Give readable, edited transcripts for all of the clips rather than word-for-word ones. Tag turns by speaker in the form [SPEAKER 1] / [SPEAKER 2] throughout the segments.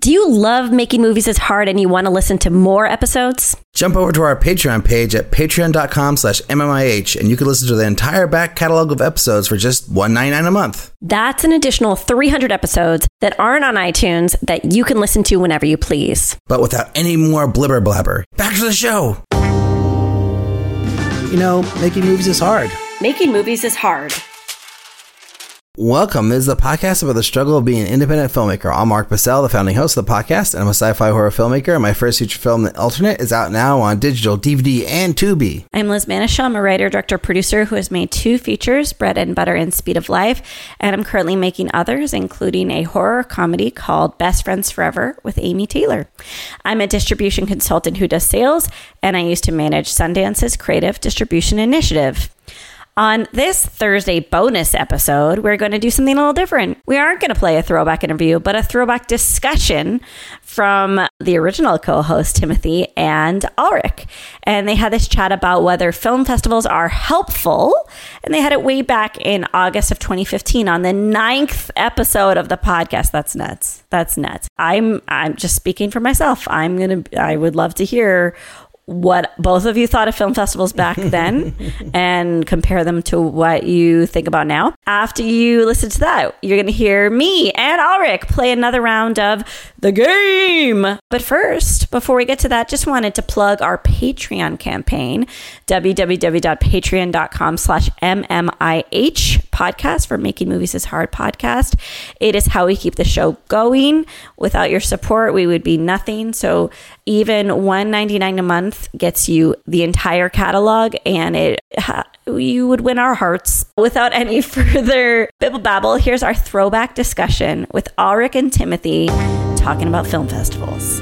[SPEAKER 1] Do you love Making Movies is Hard and you want to listen to more episodes?
[SPEAKER 2] Jump over to our Patreon page at patreon.com/MMIH and you can listen to the entire back catalog of episodes for just $1.99 a month.
[SPEAKER 1] That's an additional 300 episodes that aren't on iTunes that you can listen to whenever you please.
[SPEAKER 2] But without any more blibber blabber. Back to the show. You know, making movies is hard.
[SPEAKER 1] Making Movies is Hard.
[SPEAKER 2] Welcome. This is a podcast about the struggle of being an independent filmmaker. I'm Mark Purcell, the founding host of the podcast, and I'm a sci-fi horror filmmaker. My first feature film, The Alternate, is out now on digital, DVD, and Tubi.
[SPEAKER 1] I'm Liz Manishaw. I'm a writer, director, producer who has made 2 features, Bread and Butter and Speed of Life, and I'm currently making others, including a horror comedy called Best Friends Forever with Amy Taylor. I'm a distribution consultant who does sales, and I used to manage Sundance's creative distribution initiative. On this Thursday bonus episode, we're going to do something a little different. We aren't going to play a throwback interview, but a throwback discussion from the original co-host, Timothy and Ulrich. And they had this chat about whether film festivals are helpful. And they had it way back in August of 2015 on the 9th episode of the podcast. That's nuts. That's nuts. I'm just speaking for myself. I would love to hear what both of you thought of film festivals back then and compare them to what you think about now. After you listen to that, you're going to hear me and Ulrich play another round of The Game. But first, before we get to that, just wanted to plug our Patreon campaign, www.patreon.com/MMIH podcast for Making Movies is Hard podcast. It is how we keep the show going. Without your support, we would be nothing. So even $1.99 a month gets you the entire catalog, and you would win our hearts. Without any further bibble babble, here's our throwback discussion with Ulrich and Timothy talking about film festivals.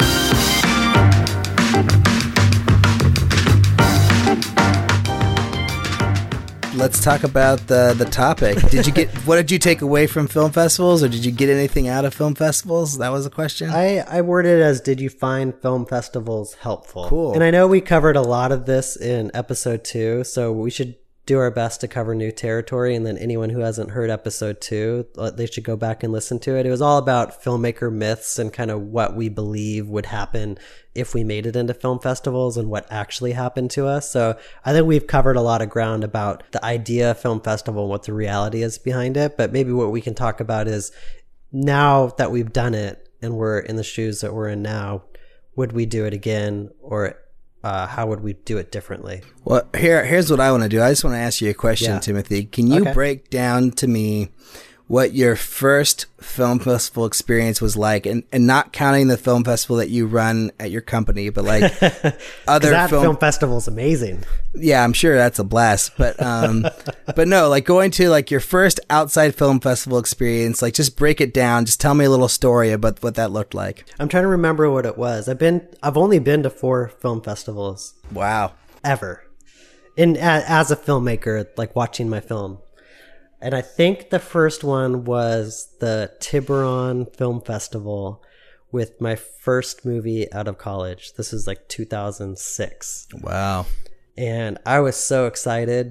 [SPEAKER 2] Let's talk about the topic. What did you take away from film festivals, or did you get anything out of film festivals? That was a question.
[SPEAKER 3] I worded it as, did you find film festivals helpful?
[SPEAKER 2] Cool.
[SPEAKER 3] And I know we covered a lot of this in episode 2, so we should do our best to cover new territory. And then anyone who hasn't heard episode 2, they should go back and listen to it. It was all about filmmaker myths and kind of what we believe would happen if we made it into film festivals and what actually happened to us. So I think we've covered a lot of ground about the idea of film festival and what the reality is behind it. But maybe what we can talk about is, now that we've done it and we're in the shoes that we're in now, would we do it again, or how would we do it differently?
[SPEAKER 2] Well, here's what I want to do. I just want to ask you a question, Timothy. Can you break down to me what your first film festival experience was like, and not counting the film festival that you run at your company, but like other
[SPEAKER 3] film festival is amazing.
[SPEAKER 2] Yeah, I'm sure that's a blast. But but no, like going to like your first outside film festival experience, like just break it down. Just tell me a little story about what that looked like.
[SPEAKER 3] I'm trying to remember what it was. I've only been to 4 film festivals.
[SPEAKER 2] Wow.
[SPEAKER 3] Ever. As a filmmaker, like watching my film. And I think the first one was the Tiburon Film Festival with my first movie out of college. This is like 2006.
[SPEAKER 2] Wow.
[SPEAKER 3] And I was so excited.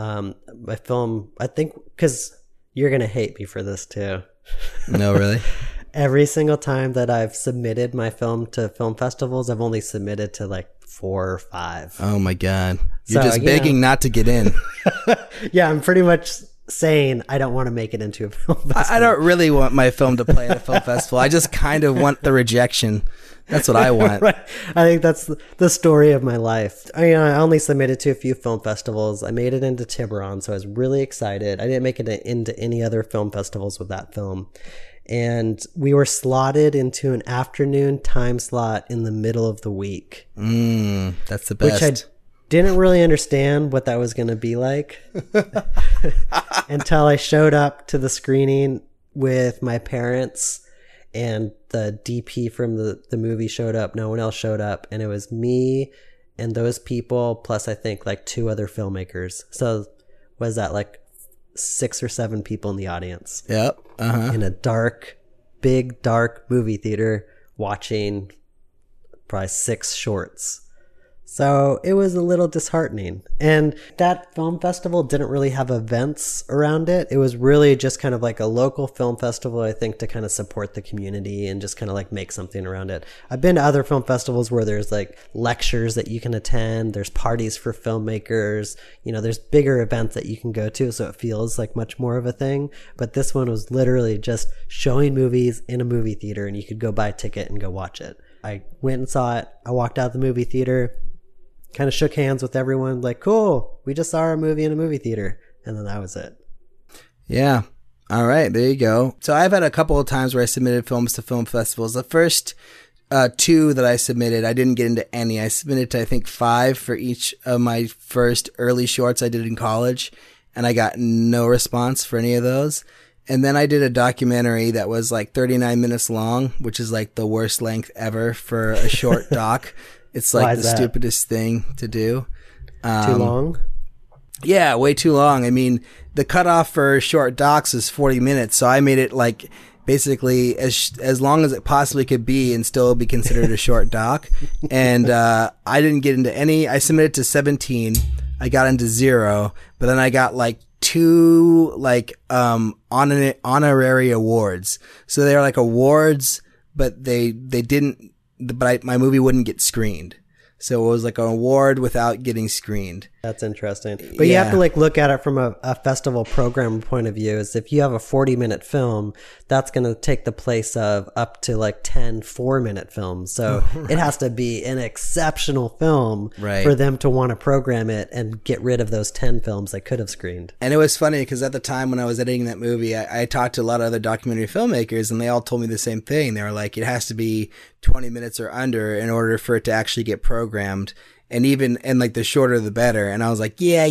[SPEAKER 3] My film, I think, because you're going to hate me for this too.
[SPEAKER 2] No, really?
[SPEAKER 3] Every single time that I've submitted my film to film festivals, I've only submitted to like 4 or 5.
[SPEAKER 2] Oh my God. You're just begging not to get in.
[SPEAKER 3] Yeah, I'm pretty much saying I don't want to make it into a film festival.
[SPEAKER 2] I don't really want my film to play at a film festival. I just kind of want the rejection. That's what I want.
[SPEAKER 3] Right. I think that's the story of my life. I only submitted to a few film festivals. I made it into Tiburon, so I was really excited. I didn't make it into any other film festivals with that film. And we were slotted into an afternoon time slot in the middle of the week.
[SPEAKER 2] That's the best.
[SPEAKER 3] Which I didn't really understand what that was going to be like until I showed up to the screening with my parents, and the DP from the movie showed up. No one else showed up, and it was me and those people plus I think like 2 other filmmakers. So was that like 6 or 7 people in the audience?
[SPEAKER 2] Yep.
[SPEAKER 3] In a big dark movie theater watching probably 6 shorts. So it was a little disheartening. And that film festival didn't really have events around it. It was really just kind of like a local film festival, I think, to kind of support the community and just kind of like make something around it. I've been to other film festivals where there's like lectures that you can attend. There's parties for filmmakers. You know, there's bigger events that you can go to. So it feels like much more of a thing. But this one was literally just showing movies in a movie theater, and you could go buy a ticket and go watch it. I went and saw it. I walked out of the movie theater, kind of shook hands with everyone, like, cool, we just saw our movie in a movie theater. And then that was it.
[SPEAKER 2] Yeah. All right. There you go. So I've had a couple of times where I submitted films to film festivals. The first two that I submitted, I didn't get into any. I submitted to, I think, 5 for each of my first early shorts I did in college, and I got no response for any of those. And then I did a documentary that was like 39 minutes long, which is like the worst length ever for a short doc. It's like the stupidest thing to do.
[SPEAKER 3] Too long?
[SPEAKER 2] Yeah, way too long. I mean, the cutoff for short docs is 40 minutes, so I made it like basically as long as it possibly could be and still be considered a short doc. And I didn't get into any. I submitted to 17. I got into 0, but then I got like 2 like honorary awards. So they were like awards, but they didn't. But my movie wouldn't get screened. So it was like an award without getting screened.
[SPEAKER 3] That's interesting. But you have to like look at it from a festival program point of view. Is if you have a 40-minute film, that's going to take the place of up to like 10 4-minute films. So it has to be an exceptional film for them to want to program it and get rid of those 10 films they could have screened.
[SPEAKER 2] And it was funny because at the time when I was editing that movie, I talked to a lot of other documentary filmmakers, and they all told me the same thing. They were like, it has to be 20 minutes or under in order for it to actually get programmed. And like the shorter the better. And I was like, yeah,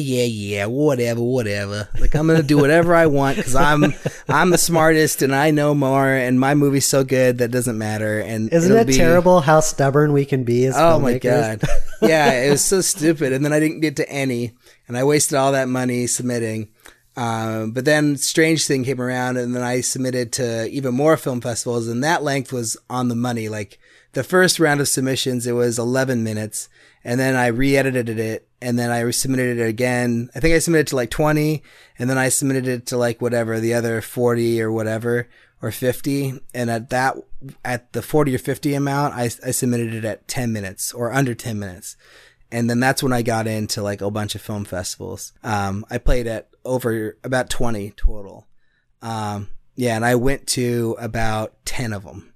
[SPEAKER 2] whatever. Like, I'm going to do whatever I want because I'm the smartest and I know more, and my movie's so good that doesn't matter. And
[SPEAKER 3] isn't it terrible how stubborn we can be as filmmakers? Oh my God.
[SPEAKER 2] Yeah, it was so stupid. And then I didn't get to any, and I wasted all that money submitting. But then Strange Thing came around, and then I submitted to even more film festivals, and that length was on the money. Like the first round of submissions, it was 11 minutes. And then I re-edited it, and then I submitted it again. I think I submitted it to like 20, and then I submitted it to like whatever, the other 40 or whatever, or 50. And at the 40 or 50 amount, I submitted it at 10 minutes or under 10 minutes. And then that's when I got into like a bunch of film festivals. I played at over about 20 total. Yeah, and I went to about 10 of them.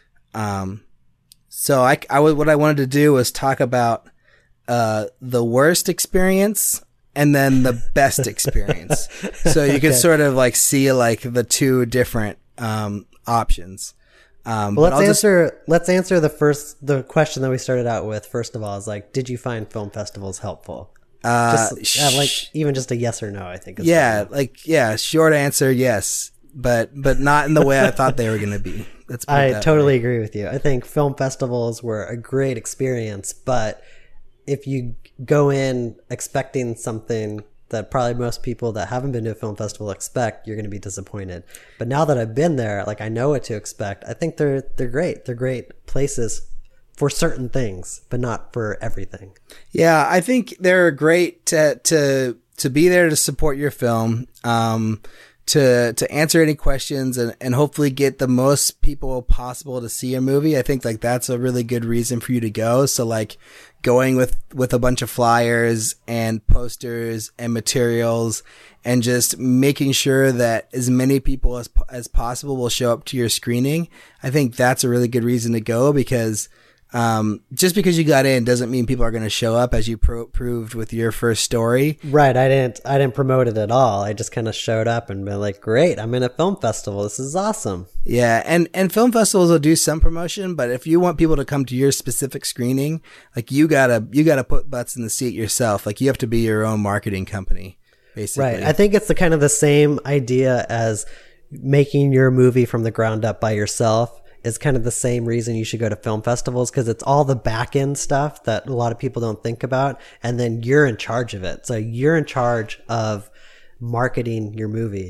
[SPEAKER 2] So what I wanted to do was talk about the worst experience and then the best experience. So you could sort of like see like the two different options.
[SPEAKER 3] Well, let's answer the question that we started out with. First of all, is like, did you find film festivals helpful? Even just a yes or no, I think.
[SPEAKER 2] Short answer, yes, but not in the way I thought they were going to be.
[SPEAKER 3] I totally agree with you. I think film festivals were a great experience, but if you go in expecting something that probably most people that haven't been to a film festival expect, you're going to be disappointed. But now that I've been there, like I know what to expect. I think they're great. They're great places for certain things, but not for everything.
[SPEAKER 2] Yeah, I think they're great to be there to support your film. To answer any questions and hopefully get the most people possible to see a movie. I think like that's a really good reason for you to go. So like going with a bunch of flyers and posters and materials and just making sure that as many people as possible will show up to your screening. I think that's a really good reason to go because just because you got in doesn't mean people are going to show up, as you proved with your first story.
[SPEAKER 3] Right. I didn't promote it at all. I just kind of showed up and been like, great, I'm in a film festival. This is awesome.
[SPEAKER 2] Yeah. And film festivals will do some promotion, but if you want people to come to your specific screening, like you gotta put butts in the seat yourself. Like you have to be your own marketing company, basically.
[SPEAKER 3] Right. I think it's the kind of the same idea as making your movie from the ground up by yourself. Is kind of the same reason you should go to film festivals, because it's all the back end stuff that a lot of people don't think about. And then you're in charge of it. So you're in charge of marketing your movie.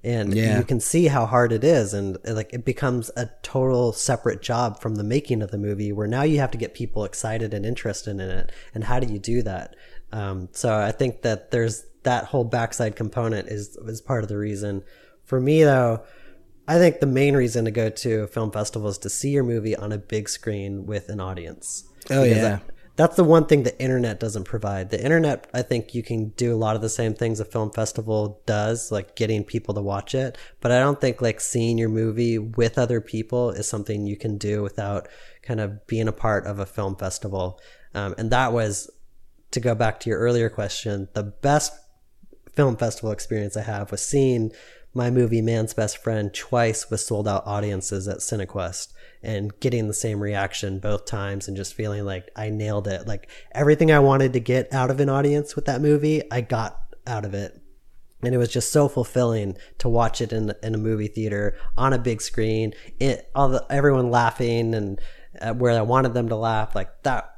[SPEAKER 3] And you can see how hard it is. And like, it becomes a total separate job from the making of the movie, where now you have to get people excited and interested in it. And how do you do that? So I think that there's that whole backside component is part of the reason. For me, though, I think the main reason to go to a film festival is to see your movie on a big screen with an audience.
[SPEAKER 2] Oh, yeah.
[SPEAKER 3] That's the one thing the internet doesn't provide. The internet, I think you can do a lot of the same things a film festival does, like getting people to watch it. But I don't think like seeing your movie with other people is something you can do without kind of being a part of a film festival. And that was, to go back to your earlier question, the best film festival experience I have was seeing my movie Man's Best Friend twice with sold out audiences at Cinequest, and getting the same reaction both times and just feeling like I nailed it. Like everything I wanted to get out of an audience with that movie, I got out of it. And it was just so fulfilling to watch it in a movie theater on a big screen, everyone laughing and where I wanted them to laugh. Like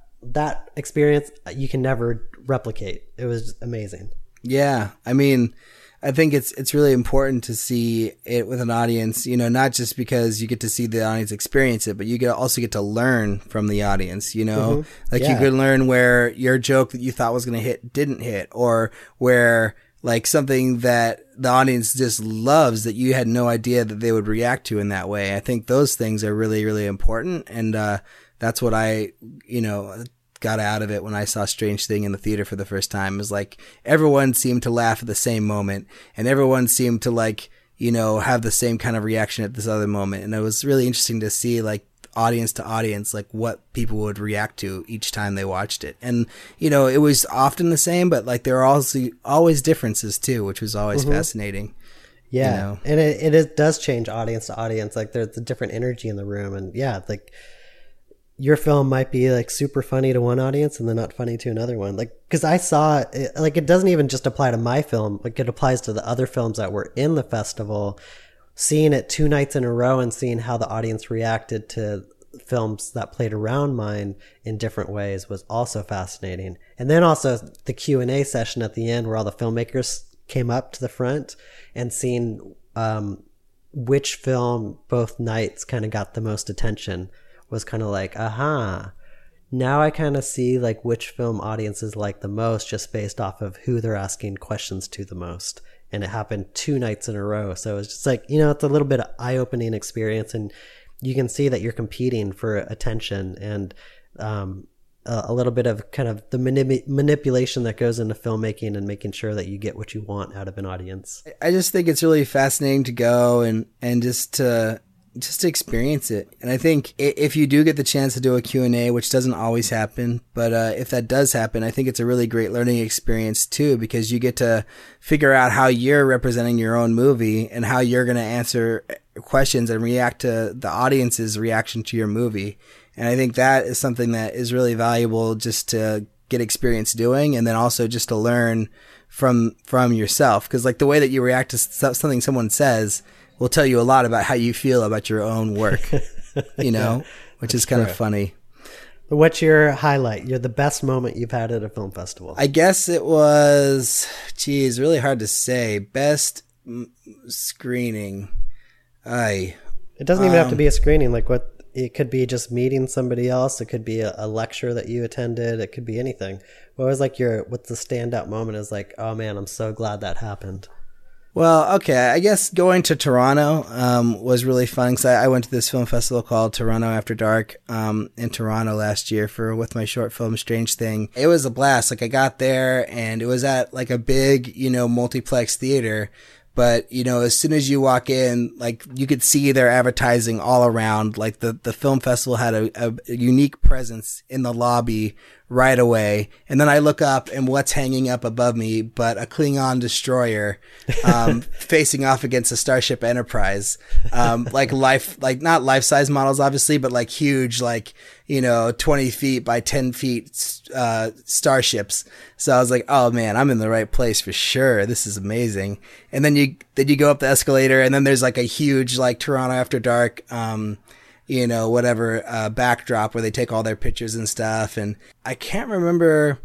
[SPEAKER 3] that experience you can never replicate. It was amazing.
[SPEAKER 2] Yeah. I mean, I think it's really important to see it with an audience, you know, not just because you get to see the audience experience it, but you also get to learn from the audience, you know, like you could learn where your joke that you thought was going to hit didn't hit, or where like something that the audience just loves that you had no idea that they would react to in that way. I think those things are really, really important. And, that's what I, you know, got out of it when I saw Strange Thing in the theater for the first time. It was like everyone seemed to laugh at the same moment, and everyone seemed to like, you know, have the same kind of reaction at this other moment. And it was really interesting to see like audience to audience, like what people would react to each time they watched it. And, you know, it was often the same, but like there are also always differences too, which was always fascinating.
[SPEAKER 3] Yeah.
[SPEAKER 2] You know?
[SPEAKER 3] And it does change audience to audience. Like there's a different energy in the room, and like your film might be like super funny to one audience and then not funny to another one. Like, cause I saw it, like, it doesn't even just apply to my film. Like it applies to the other films that were in the festival. Seeing it 2 nights in a row and seeing how the audience reacted to films that played around mine in different ways was also fascinating. And then also the Q&A session at the end where all the filmmakers came up to the front, and seeing, which film both nights kind of got the most attention was kind of like, now I kind of see like which film audiences like the most just based off of who they're asking questions to the most. And it happened 2 nights in a row. So it's just like, you know, it's a little bit of eye-opening experience, and you can see that you're competing for attention, and a little bit of kind of the manipulation that goes into filmmaking and making sure that you get what you want out of an audience.
[SPEAKER 2] I just think it's really fascinating to go and just to experience it. And I think if you do get the chance to do a Q&A, which doesn't always happen, but if that does happen, I think it's a really great learning experience too, because you get to figure out how you're representing your own movie and how you're going to answer questions and react to the audience's reaction to your movie. And I think that is something that is really valuable just to get experience doing, and then also just to learn from yourself. Because like the way that you react to something someone says will tell you a lot about how you feel about your own work, you know, which is kind of funny.
[SPEAKER 3] What's your highlight? You're the best moment you've had at a film festival.
[SPEAKER 2] I guess it was, really hard to say. Best screening. It
[SPEAKER 3] doesn't even have to be a screening. Like it could be just meeting somebody else. It could be a lecture that you attended. It could be anything. What was like what's the standout moment is like, oh man, I'm so glad that happened.
[SPEAKER 2] Well, okay, I guess going to Toronto was really fun, because I went to this film festival called Toronto After Dark in Toronto last year with my short film Strange Thing. It was a blast. Like I got there and it was at like a big, you know, multiplex theater. But, you know, as soon as you walk in, like you could see their advertising all around. Like the film festival had a unique presence in the lobby right away. And then I look up, and what's hanging up above me but a Klingon destroyer facing off against a Starship Enterprise. Like not life-size models, obviously, but like huge, like, you know, 20 feet by 10 feet starships. So I was like, oh man, I'm in the right place for sure. This is amazing. And then you go up the escalator, and then there's like a huge like Toronto After Dark you know, whatever backdrop where they take all their pictures and stuff. And I can't remember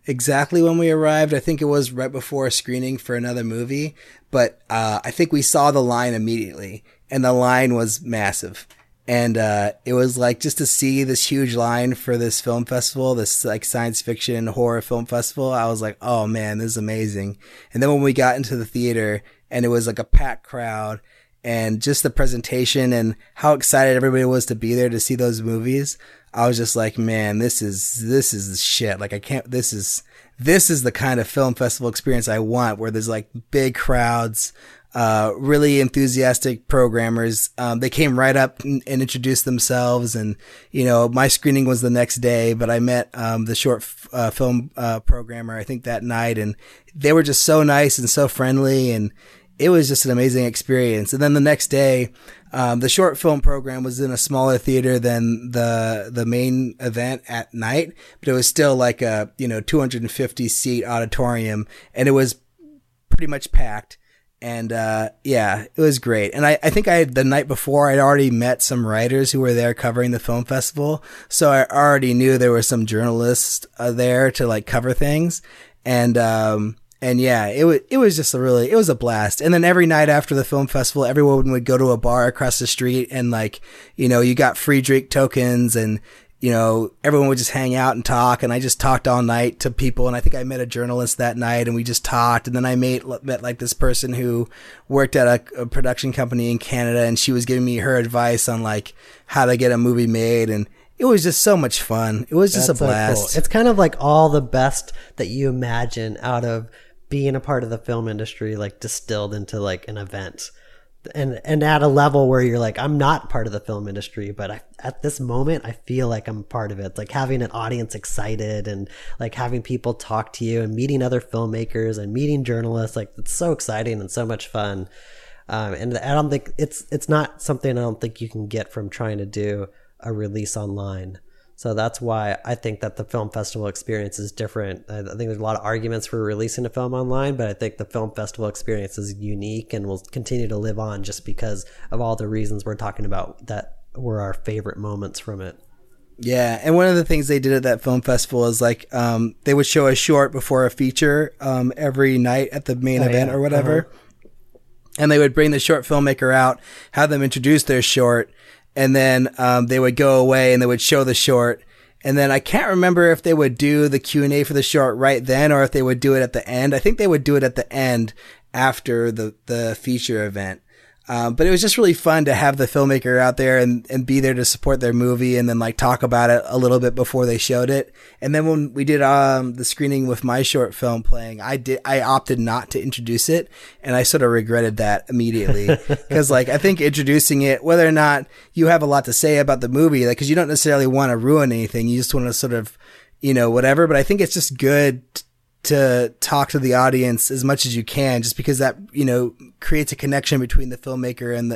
[SPEAKER 2] exactly when we arrived. I think it was right before a screening for another movie, but I think we saw the line immediately, and the line was massive. And it was like, just to see this huge line for this film festival, this like science fiction horror film festival, I was like, oh man, this is amazing. And then when we got into the theater and it was like a packed crowd, and just the presentation and how excited everybody was to be there to see those movies, I was just like, man, this is shit. Like, this is the kind of film festival experience I want, where there's like big crowds, really enthusiastic programmers. They came right up and introduced themselves. And, you know, my screening was the next day, but I met, the short, film, programmer, I think that night, and they were just so nice and so friendly, and it was just an amazing experience. And then the next day, the short film program was in a smaller theater than the main event at night, but it was still like a, 250 seat auditorium, and it was pretty much packed. And, it was great. And I think the night before, I'd already met some writers who were there covering the film festival. So I already knew there were some journalists there to like cover things. And yeah, it was just it was a blast. And then every night after the film festival, everyone would go to a bar across the street, and like, you got free drink tokens, and, everyone would just hang out and talk. And I just talked all night to people. And I think I met a journalist that night, and we just talked. And then I met like this person who worked at a production company in Canada, and she was giving me her advice on like how to get a movie made. And it was just so much fun. It was just a blast.
[SPEAKER 3] So cool. It's kind of like all the best that you imagine out of being a part of the film industry, like distilled into like an event, and at a level where you're like, I'm not part of the film industry, but at this moment, I feel like I'm part of it. It's like having an audience excited, and like having people talk to you, and meeting other filmmakers and meeting journalists. Like, it's so exciting and so much fun. And I don't think it's not something I don't think you can get from trying to do a release online. So that's why I think that the film festival experience is different. I think there's a lot of arguments for releasing a film online, but I think the film festival experience is unique and will continue to live on just because of all the reasons we're talking about that were our favorite moments from it.
[SPEAKER 2] Yeah, and one of the things they did at that film festival is like they would show a short before a feature every night at the main event or whatever. And they would bring the short filmmaker out, have them introduce their short, and then they would go away and they would show the short. And then I can't remember if they would do the Q&A for the short right then or if they would do it at the end. I think they would do it at the end after the feature event. But it was just really fun to have the filmmaker out there and be there to support their movie, and then like talk about it a little bit before they showed it. And then when we did the screening with my short film playing, I opted not to introduce it, and I sort of regretted that immediately, because like I think introducing it, whether or not you have a lot to say about the movie, like because you don't necessarily want to ruin anything, you just want to sort of whatever. But I think it's just good to talk to the audience as much as you can, just because that, creates a connection between the filmmaker and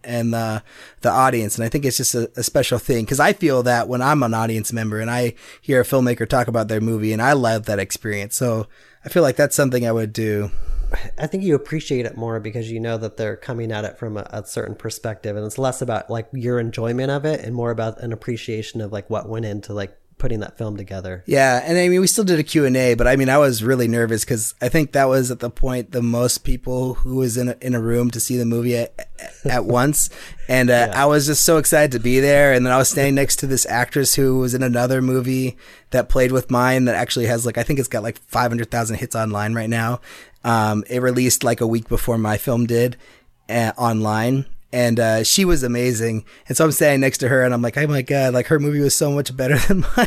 [SPEAKER 2] the audience. And I think it's just a special thing, because I feel that when I'm an audience member and I hear a filmmaker talk about their movie, and I love that experience. So I feel like that's something I would do.
[SPEAKER 3] I think you appreciate it more because you know that they're coming at it from a certain perspective, and it's less about like your enjoyment of it and more about an appreciation of like what went into like putting that film together.
[SPEAKER 2] Yeah. And I mean, we still did a Q&A, but I mean, I was really nervous because I think that was at the point the most people who was in a room to see the movie at once. And I was just so excited to be there. And then I was standing next to this actress who was in another movie that played with mine that actually has like, I think it's got like 500,000 hits online right now. It released like a week before my film did online. And she was amazing. And so I'm standing next to her and I'm like, oh my God, like her movie was so much better than mine.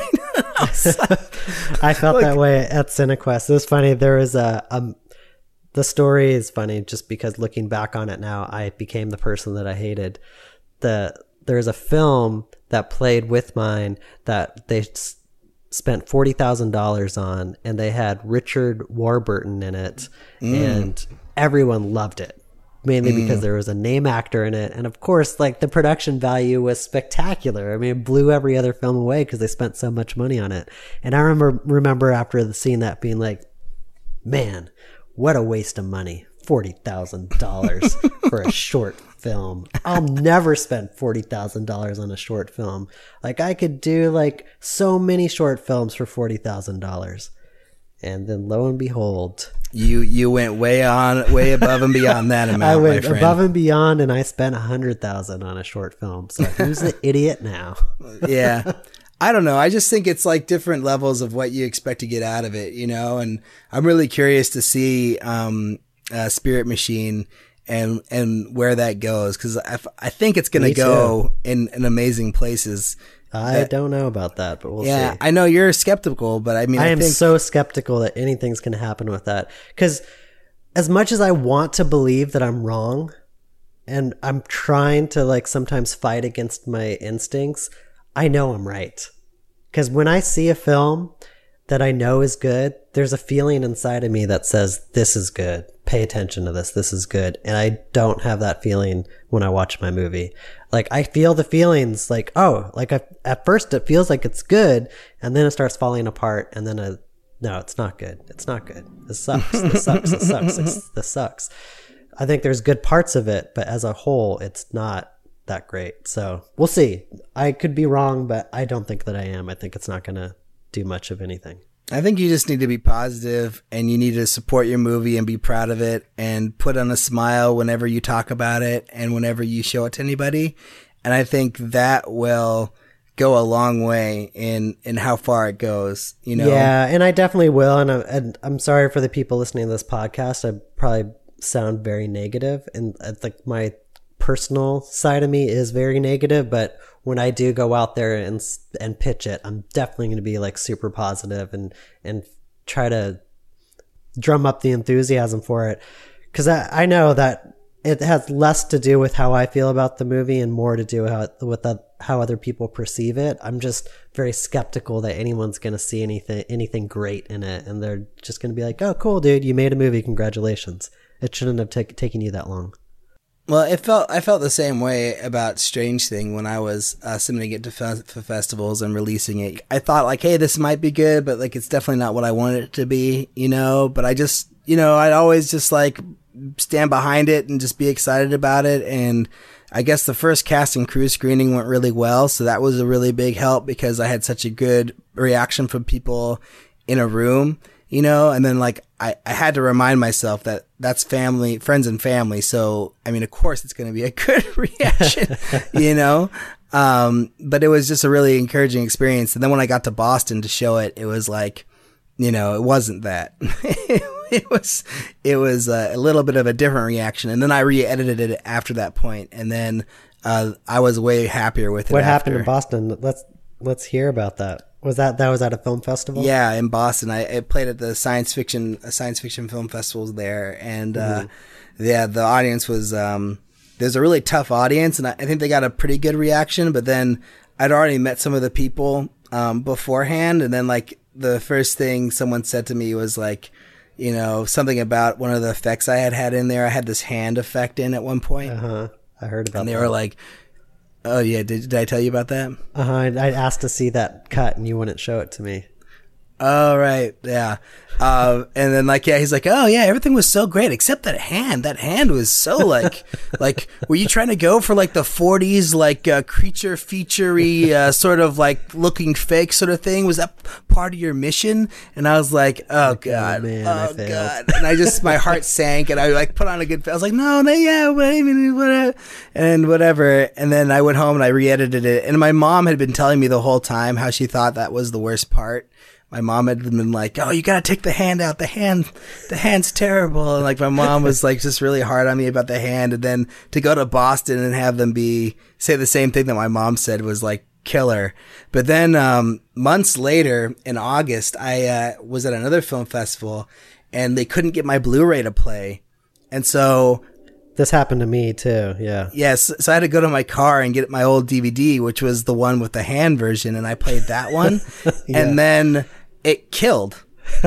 [SPEAKER 3] I felt that way at Cinequest. It was funny. There was the story is funny just because looking back on it now, I became the person that I hated. There's a film that played with mine that they spent $40,000 on, and they had Richard Warburton in it, and everyone loved it. Mainly because there was a name actor in it. And of course, like the production value was spectacular. I mean, it blew every other film away because they spent so much money on it. And I remember after seeing that being like, man, what a waste of money. $40,000 for a short film. I'll never spend $40,000 on a short film. Like I could do like so many short films for $40,000. And then lo and behold,
[SPEAKER 2] you went way above and beyond that amount.
[SPEAKER 3] I went
[SPEAKER 2] my friend.
[SPEAKER 3] above and beyond, and I spent $100,000 on a short film. So who's the idiot now?
[SPEAKER 2] Yeah. I don't know. I just think it's like different levels of what you expect to get out of it, and I'm really curious to see Spirit Machine and where that goes, because I think it's going to go in amazing places.
[SPEAKER 3] I don't know about that, but we'll see.
[SPEAKER 2] Yeah, I know you're skeptical, but I mean,
[SPEAKER 3] I am so skeptical that anything's going to happen with that, because as much as I want to believe that I'm wrong, and I'm trying to like sometimes fight against my instincts, I know I'm right. Because when I see a film that I know is good, there's a feeling inside of me that says, this is good. Pay attention to this. This is good. And I don't have that feeling when I watch my movie. Like, I feel the feelings like, at first it feels like it's good, and then it starts falling apart, and then no, it's not good. It's not good. This sucks. This sucks. This sucks. This sucks. I think there's good parts of it, but as a whole, it's not that great. So we'll see. I could be wrong, but I don't think that I am. I think it's not going to do much of anything.
[SPEAKER 2] I think you just need to be positive, and you need to support your movie and be proud of it and put on a smile whenever you talk about it and whenever you show it to anybody. And I think that will go a long way in how far it goes,
[SPEAKER 3] Yeah, and I definitely will. And I'm sorry for the people listening to this podcast. I probably sound very negative, and like my personal side of me is very negative, but when I do go out there and pitch it, I'm definitely going to be like super positive and try to drum up the enthusiasm for it. Cause I know that it has less to do with how I feel about the movie and more to do with how other people perceive it. I'm just very skeptical that anyone's going to see anything great in it. And they're just going to be like, oh, cool, dude, you made a movie. Congratulations. It shouldn't have taken you that long.
[SPEAKER 2] Well, I felt the same way about Strange Thing when I was submitting it to festivals and releasing it. I thought like, hey, this might be good, but like it's definitely not what I wanted it to be, But I just, I'd always just like stand behind it and just be excited about it. And I guess the first cast and crew screening went really well, so that was a really big help because I had such a good reaction from people in a room. And then like I had to remind myself that that's family, friends and family. So, I mean, of course it's going to be a good reaction, but it was just a really encouraging experience. And then when I got to Boston to show it, it was like, it wasn't that. It was a little bit of a different reaction. And then I re-edited it after that point. And then, I was way happier with it.
[SPEAKER 3] What happened in Boston? Let's hear about that. Was that at a film festival?
[SPEAKER 2] Yeah, in Boston. I played at the science fiction film festivals there, and the audience was there's a really tough audience, and I think they got a pretty good reaction. But then I'd already met some of the people beforehand, and then like the first thing someone said to me was like, something about one of the effects I had in there. I had this hand effect in at one point.
[SPEAKER 3] I heard about that.
[SPEAKER 2] And they were like, oh yeah, did I tell you about that?
[SPEAKER 3] I asked to see that cut and you wouldn't show it to me.
[SPEAKER 2] Oh, right. Yeah. And then like, yeah, he's like, oh yeah, everything was so great except that hand. That hand was so like, were you trying to go for like the 40s, like, creature featurey, sort of like looking fake sort of thing? Was that part of your mission? And I was like, oh God,
[SPEAKER 3] man,
[SPEAKER 2] oh God. And I just, my heart sank and I like put on a good, I was like, no, yeah, whatever. And then I went home and I re-edited it. And my mom had been telling me the whole time how she thought that was the worst part. My mom had been like, oh, you gotta take the hand out. The hand's terrible. And like my mom was like just really hard on me about the hand. And then to go to Boston and have them say the same thing that my mom said was like killer. But then, months later in August, I, was at another film festival and they couldn't get my Blu-ray to play. And so
[SPEAKER 3] this happened to me too. Yeah.
[SPEAKER 2] Yes. So I had to go to my car and get my old DVD, which was the one with the hand version. And I played that one. Yeah. And then it killed.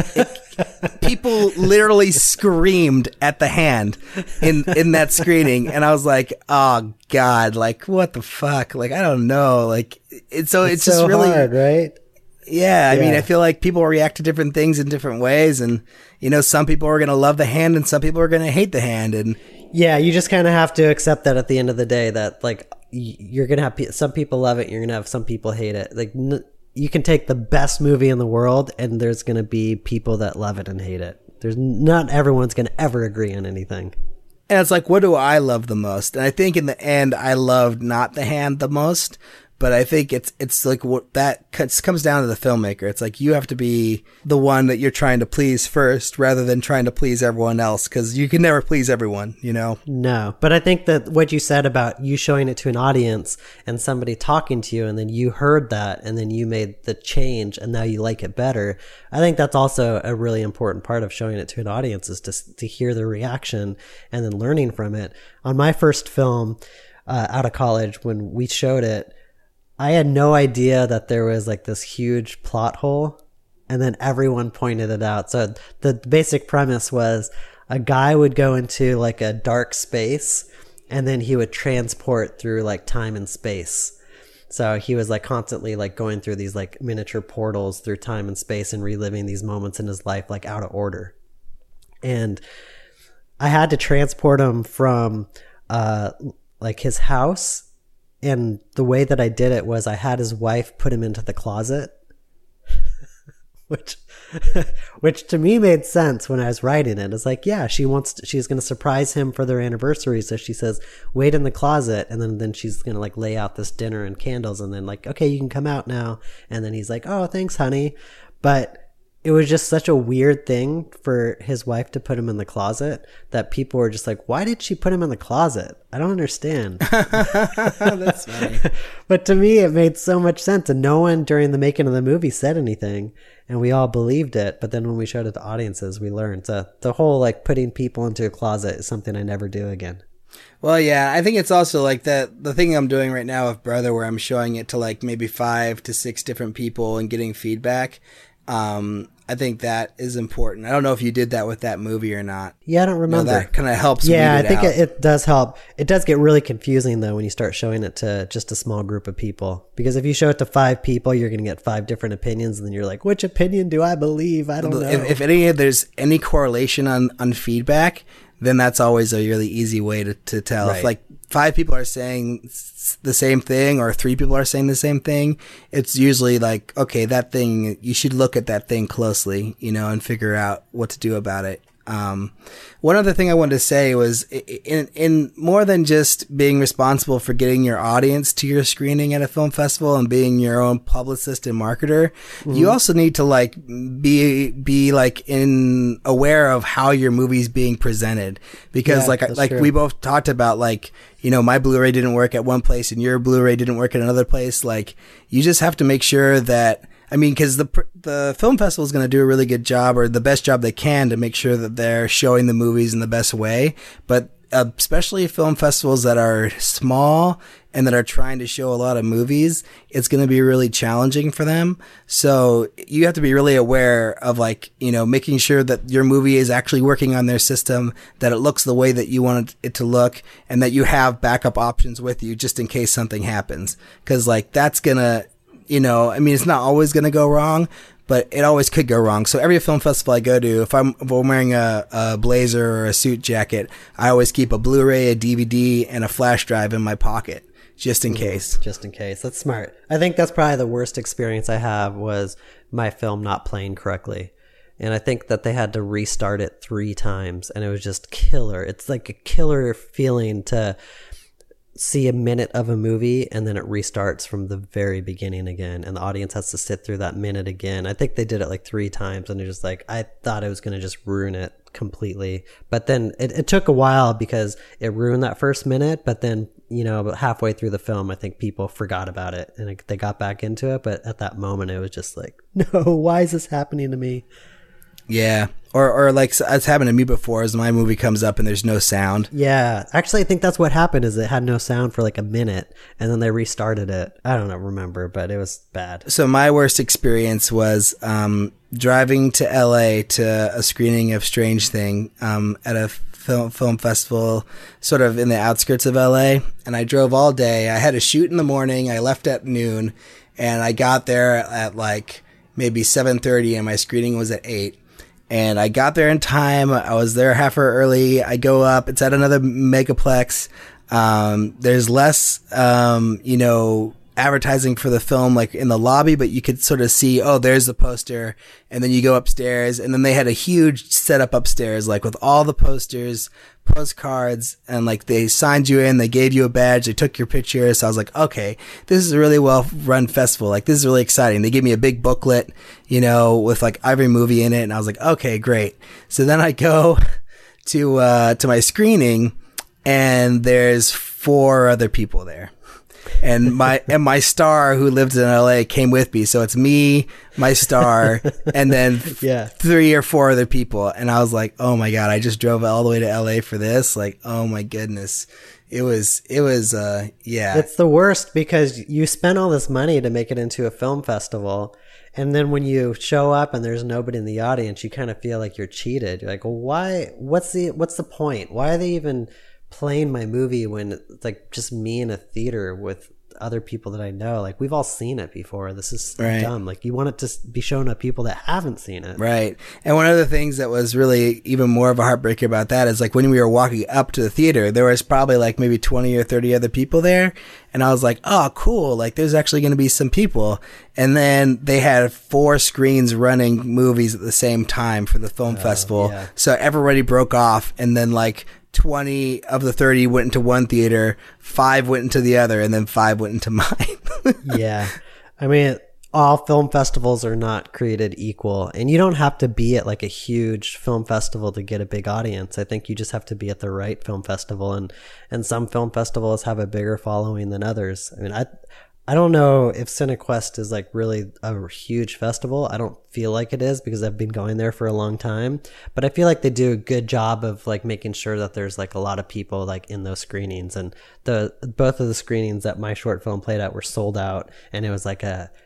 [SPEAKER 2] People literally screamed at the hand in that screening. And I was like, oh God, like what the fuck? Like, I don't know. Like it's just
[SPEAKER 3] so
[SPEAKER 2] really
[SPEAKER 3] hard, right?
[SPEAKER 2] Yeah. I mean, I feel like people react to different things in different ways. And, some people are going to love the hand and some people are going to hate the hand. And
[SPEAKER 3] yeah, you just kind of have to accept that at the end of the day that like you're going to have some people love it. You're going to have some people hate it. Like you can take the best movie in the world and there's going to be people that love it and hate it. There's not everyone's going to ever agree on anything.
[SPEAKER 2] And it's like, what do I love the most? And I think in the end, I loved Not the Hand the most. But I think it's like what that comes down to the filmmaker. It's like you have to be the one that you're trying to please first rather than trying to please everyone else, because you can never please everyone, you know?
[SPEAKER 3] No, but I think that what you said about you showing it to an audience and somebody talking to you and then you heard that and then you made the change and now you like it better. I think that's also a really important part of showing it to an audience, is to hear the reaction and then learning from it. On my first film out of college, when we showed it, I had no idea that there was like this huge plot hole, and then everyone pointed it out. So the basic premise was a guy would go into like a dark space and then he would transport through like time and space. So he was like constantly like going through these like miniature portals through time and space and reliving these moments in his life like out of order. And I had to transport him from like his house. And the way that I did it was I had his wife put him into the closet, which to me made sense when I was writing it. It's like, yeah, she's going to surprise him for their anniversary. So she says, wait in the closet. And then she's going to like lay out this dinner and candles. And then like, okay, you can come out now. And then he's like, oh, thanks, honey. But it was just such a weird thing for his wife to put him in the closet that people were just like, why did she put him in the closet? I don't understand.
[SPEAKER 2] That's funny.
[SPEAKER 3] But to me, it made so much sense. And no one during the making of the movie said anything. And we all believed it. But then when we showed it to audiences, we learned. So the whole like putting people into a closet is something I never do again.
[SPEAKER 2] Well, yeah, I think it's also like the thing I'm doing right now with Brother, where I'm showing it to like maybe 5 to 6 different people and getting feedback. I think that is important. I don't know if you did that with that movie or not.
[SPEAKER 3] Yeah, I don't remember.
[SPEAKER 2] That kind of helps.
[SPEAKER 3] Yeah, I think it does help. It does get really confusing though when you start showing it to just a small group of people. Because if you show it to 5 people, you're going to get 5 different opinions, and then you're like, which opinion do I believe? I don't know.
[SPEAKER 2] If there's any correlation on feedback, then that's always a really easy way to tell. Right. If like 5 people are saying the same thing or 3 people are saying the same thing, it's usually like, okay, that thing, you should look at that thing closely, you know, and figure out what to do about it. One other thing I wanted to say was in more than just being responsible for getting your audience to your screening at a film festival and being your own publicist and marketer, you also need to like be like aware of how your movie's being presented, because true. We both talked about, like, you know, my Blu-ray didn't work at one place and your Blu-ray didn't work at another place. Like, you just have to make sure that, I mean, because the film festival is going to do a really good job, or the best job they can, to make sure that they're showing the movies in the best way. But especially film festivals that are small and that are trying to show a lot of movies, it's going to be really challenging for them. So you have to be really aware of, like, you know, making sure that your movie is actually working on their system, that it looks the way that you want it to look, and that you have backup options with you just in case something happens. Because, like, that's going to, you know, I mean, it's not always going to go wrong, but it always could go wrong. So every film festival I go to, if I'm wearing a blazer or a suit jacket, I always keep a Blu-ray, a DVD, and a flash drive in my pocket, just in case.
[SPEAKER 3] Just in case. That's smart. I think that's probably the worst experience I have, was my film not playing correctly. And I think that they had to restart it 3 times, and it was just killer. It's like a killer feeling to see a minute of a movie and then it restarts from the very beginning again, and the audience has to sit through that minute again. I think they did it like 3 times, and it's just like, I thought it was going to just ruin it completely. But then it took a while because it ruined that first minute. But then, you know, about halfway through the film, I think people forgot about it and they got back into it. But at that moment, it was just like, no, why is this happening to me?
[SPEAKER 2] Yeah. Or like it's happened to me before, as my movie comes up and there's no sound.
[SPEAKER 3] Yeah. Actually, I think that's what happened, is it had no sound for like a minute and then they restarted it. I don't remember, but it was bad.
[SPEAKER 2] So my worst experience was driving to LA to a screening of Strange Thing at a film festival sort of in the outskirts of LA. And I drove all day. I had a shoot in the morning. I left at noon, and I got there at like maybe 7:30 and my screening was at 8. And I got there in time. I was there half hour early. I go up. It's at another megaplex. There's less, you know, advertising for the film like in the lobby, but you could sort of see, oh, there's the poster, and then you go upstairs, and then they had a huge setup upstairs, like with all the posters, postcards, and like they signed you in, they gave you a badge, they took your picture. So I was like, okay, this is a really well run festival. Like, this is really exciting. They gave me a big booklet, you know, with like every movie in it, and I was like, okay, great. So then I go to my screening, and there's 4 other people there. And my star who lived in LA came with me. So it's me, my star, and then 3 or 4 other people. And I was like, oh my God, I just drove all the way to LA for this. Like, oh my goodness. It was, yeah.
[SPEAKER 3] It's the worst because you spent all this money to make it into a film festival. And then when you show up and there's nobody in the audience, you kind of feel like you're cheated. You're like, well, why? What's the point? Why are they even playing my movie when it's like just me in a theater with other people that I know? Like, we've all seen it before. This is dumb. Like, you want it to be shown to people that haven't seen it.
[SPEAKER 2] Right. And one of the things that was really even more of a heartbreaker about that is like when we were walking up to the theater, there was probably like maybe 20 or 30 other people there. And I was like, oh, cool. Like, there's actually going to be some people. And then they had 4 screens running movies at the same time for the film festival. Yeah. So everybody broke off, and then like 20 of the 30 went into one theater, 5 went into the other, and then 5 went into mine.
[SPEAKER 3] Yeah. I mean, all film festivals are not created equal, and you don't have to be at like a huge film festival to get a big audience. I think you just have to be at the right film festival, and some film festivals have a bigger following than others. I mean, I don't know if CineQuest is like really a huge festival. I don't feel like it is because I've been going there for a long time, but I feel like they do a good job of like making sure that there's like a lot of people like in those screenings. And both of the screenings that my short film played at were sold out, and it was like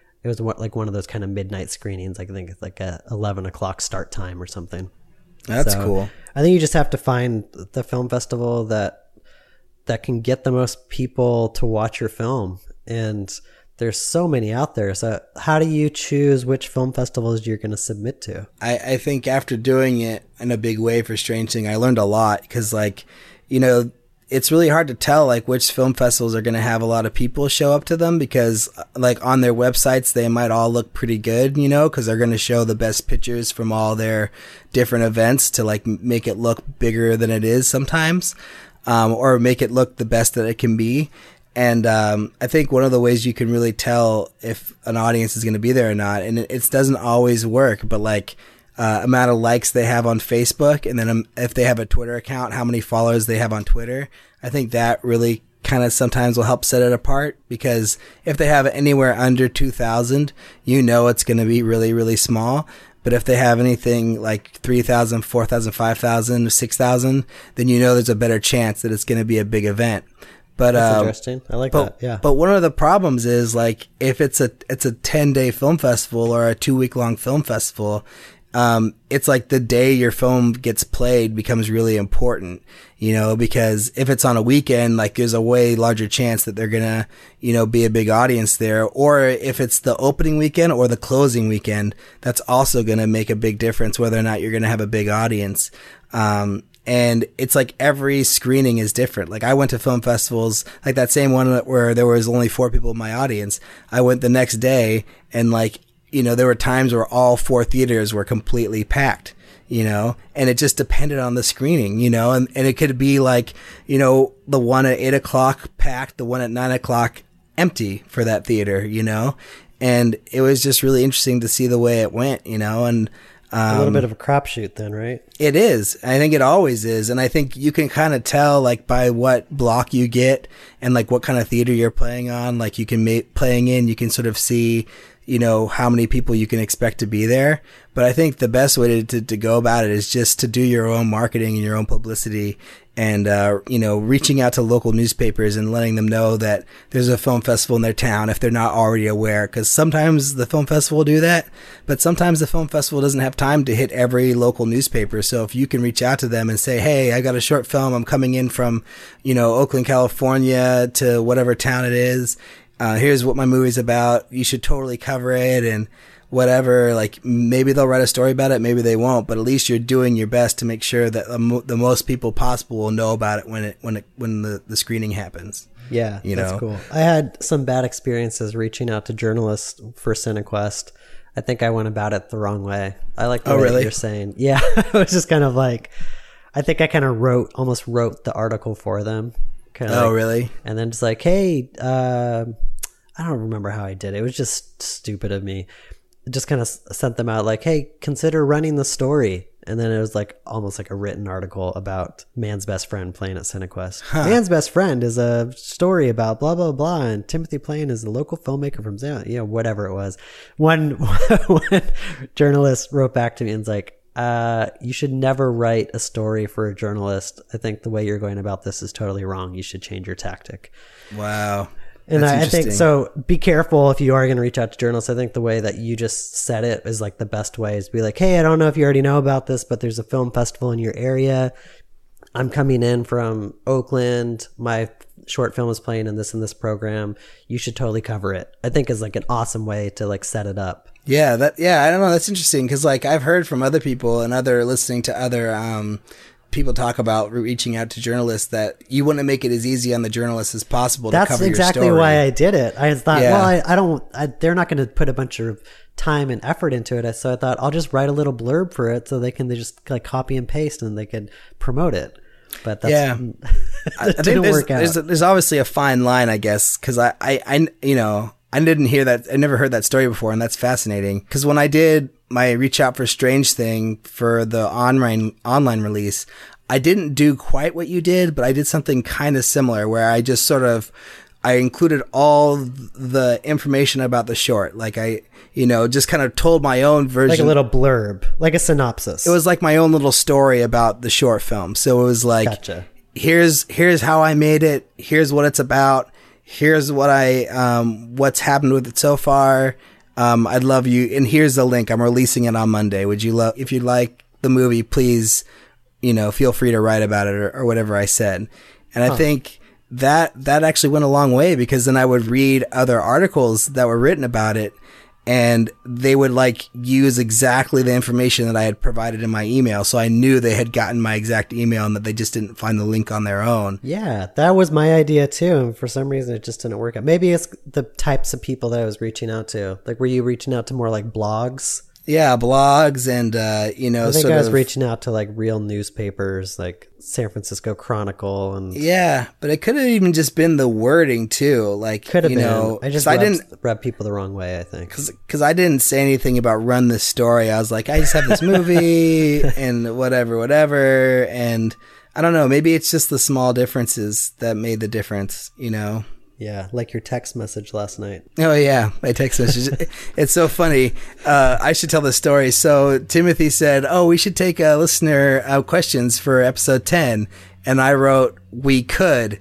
[SPEAKER 3] one of those kind of midnight screenings. I think it's like a 11 o'clock start time or something.
[SPEAKER 2] That's cool.
[SPEAKER 3] I think you just have to find the film festival that can get the most people to watch your film. And there's so many out there. So how do you choose which film festivals you're going to submit to?
[SPEAKER 2] I think after doing it in a big way for Strange Thing, I learned a lot because, like, you know, it's really hard to tell like which film festivals are going to have a lot of people show up to them because like on their websites, they might all look pretty good, you know, because they're going to show the best pictures from all their different events to like make it look bigger than it is sometimes, or make it look the best that it can be. And I think one of the ways you can really tell if an audience is going to be there or not, and it doesn't always work, but like amount of likes they have on Facebook, and then if they have a Twitter account, how many followers they have on Twitter. I think that really kind of sometimes will help set it apart, because if they have anywhere under 2,000, you know it's going to be really, really small. But if they have anything like 3,000, 4,000, 5,000, 6,000, then you know there's a better chance that it's going to be a big event. But
[SPEAKER 3] that's interesting. I like that. Yeah.
[SPEAKER 2] But one of the problems is like if it's a 10-day film festival or a 2-week-long film festival, it's like the day your film gets played becomes really important, you know, because if it's on a weekend, like there's a way larger chance that they're gonna, you know, be a big audience there. Or if it's the opening weekend or the closing weekend, that's also gonna make a big difference whether or not you're gonna have a big audience. And it's like every screening is different. Like I went to film festivals, like that same one where there was only 4 people in my audience. I went the next day and like, you know, there were times where all 4 theaters were completely packed, you know, and it just depended on the screening, you know, and it could be like, you know, the one at 8 o'clock packed, the one at 9 o'clock empty for that theater, you know, and it was just really interesting to see the way it went, you know, and
[SPEAKER 3] a little bit of a crapshoot then, right?
[SPEAKER 2] It is. I think it always is. And I think you can kind of tell like by what block you get and like what kind of theater you're playing on. Like you can playing in, you can sort of see, you know, how many people you can expect to be there. But I think the best way to go about it is just to do your own marketing and your own publicity and, you know, reaching out to local newspapers and letting them know that there's a film festival in their town if they're not already aware. Because sometimes the film festival will do that, but sometimes the film festival doesn't have time to hit every local newspaper. So if you can reach out to them and say, hey, I got a short film. I'm coming in from, you know, Oakland, California to whatever town it is. Here's what my movie's about. You should totally cover it and whatever. Like maybe they'll write a story about it, maybe they won't, but at least you're doing your best to make sure that the most people possible will know about it when the screening happens.
[SPEAKER 3] Yeah, that's cool. I had some bad experiences reaching out to journalists for CineQuest. I think I went about it the wrong way. I like the way that you're saying. Yeah, it was just kind of like, I think I kind of almost wrote the article for them.
[SPEAKER 2] Really?
[SPEAKER 3] And then just like, hey, I don't remember how I did it. It was just stupid of me. Just kind of sent them out like, hey, consider running the story. And then it was like almost like a written article about Man's Best Friend playing at CineQuest. Huh. Man's Best Friend is a story about blah, blah, blah. And Timothy Plain is a local filmmaker from, whatever it was. One journalist wrote back to me and was like, you should never write a story for a journalist. I think the way you're going about this is totally wrong. You should change your tactic.
[SPEAKER 2] Wow.
[SPEAKER 3] And I think so. Be careful if you are going to reach out to journalists. I think the way that you just said it is like the best way is be like, hey, I don't know if you already know about this, but there's a film festival in your area. I'm coming in from Oakland. My short film is playing in this program. You should totally cover it. I think is like an awesome way to like set it up.
[SPEAKER 2] Yeah, I don't know. That's interesting because like I've heard from other people and listening to other people talk about reaching out to journalists that you want to make it as easy on the journalists as possible to cover your story.
[SPEAKER 3] That's exactly why I did it. I thought, they're not going to put a bunch of time and effort into it. So I thought I'll just write a little blurb for it so they just like copy and paste and they can promote it. But that's,
[SPEAKER 2] I think there's obviously a fine line, I guess, because I didn't hear that. I never heard that story before, and that's fascinating. Because when I did my Reach Out for Strange thing for the online release, I didn't do quite what you did, but I did something kind of similar where I just I included all the information about the short. Like I, just kind of told my own version.
[SPEAKER 3] Like a little blurb, like a synopsis.
[SPEAKER 2] It was like my own little story about the short film. So it was like,
[SPEAKER 3] gotcha.
[SPEAKER 2] Here's how I made it. Here's what it's about. Here's what what's happened with it so far. I'd love you. And here's the link. I'm releasing it on Monday. If you like the movie, please, feel free to write about it or whatever I said. And I think that actually went a long way because then I would read other articles that were written about it and they would like use exactly the information that I had provided in my email. So I knew they had gotten my exact email and that they just didn't find the link on their own.
[SPEAKER 3] Yeah, that was my idea too. And for some reason, it just didn't work out. Maybe it's the types of people that I was reaching out to. Like, were you reaching out to more like blogs?
[SPEAKER 2] Yeah, blogs and,
[SPEAKER 3] I think I was reaching out to like real newspapers, like San Francisco Chronicle. And
[SPEAKER 2] yeah, but it could have even just been the wording too. Like,
[SPEAKER 3] could have been. I just rubbed people the wrong way, I think.
[SPEAKER 2] Because I didn't say anything about run this story. I was like, I just have this movie and whatever. And I don't know, maybe it's just the small differences that made the difference,
[SPEAKER 3] Yeah, like your text message last night.
[SPEAKER 2] Oh, yeah, my text message. It's so funny. I should tell the story. So Timothy said, we should take listener questions for episode 10. And I wrote, we could.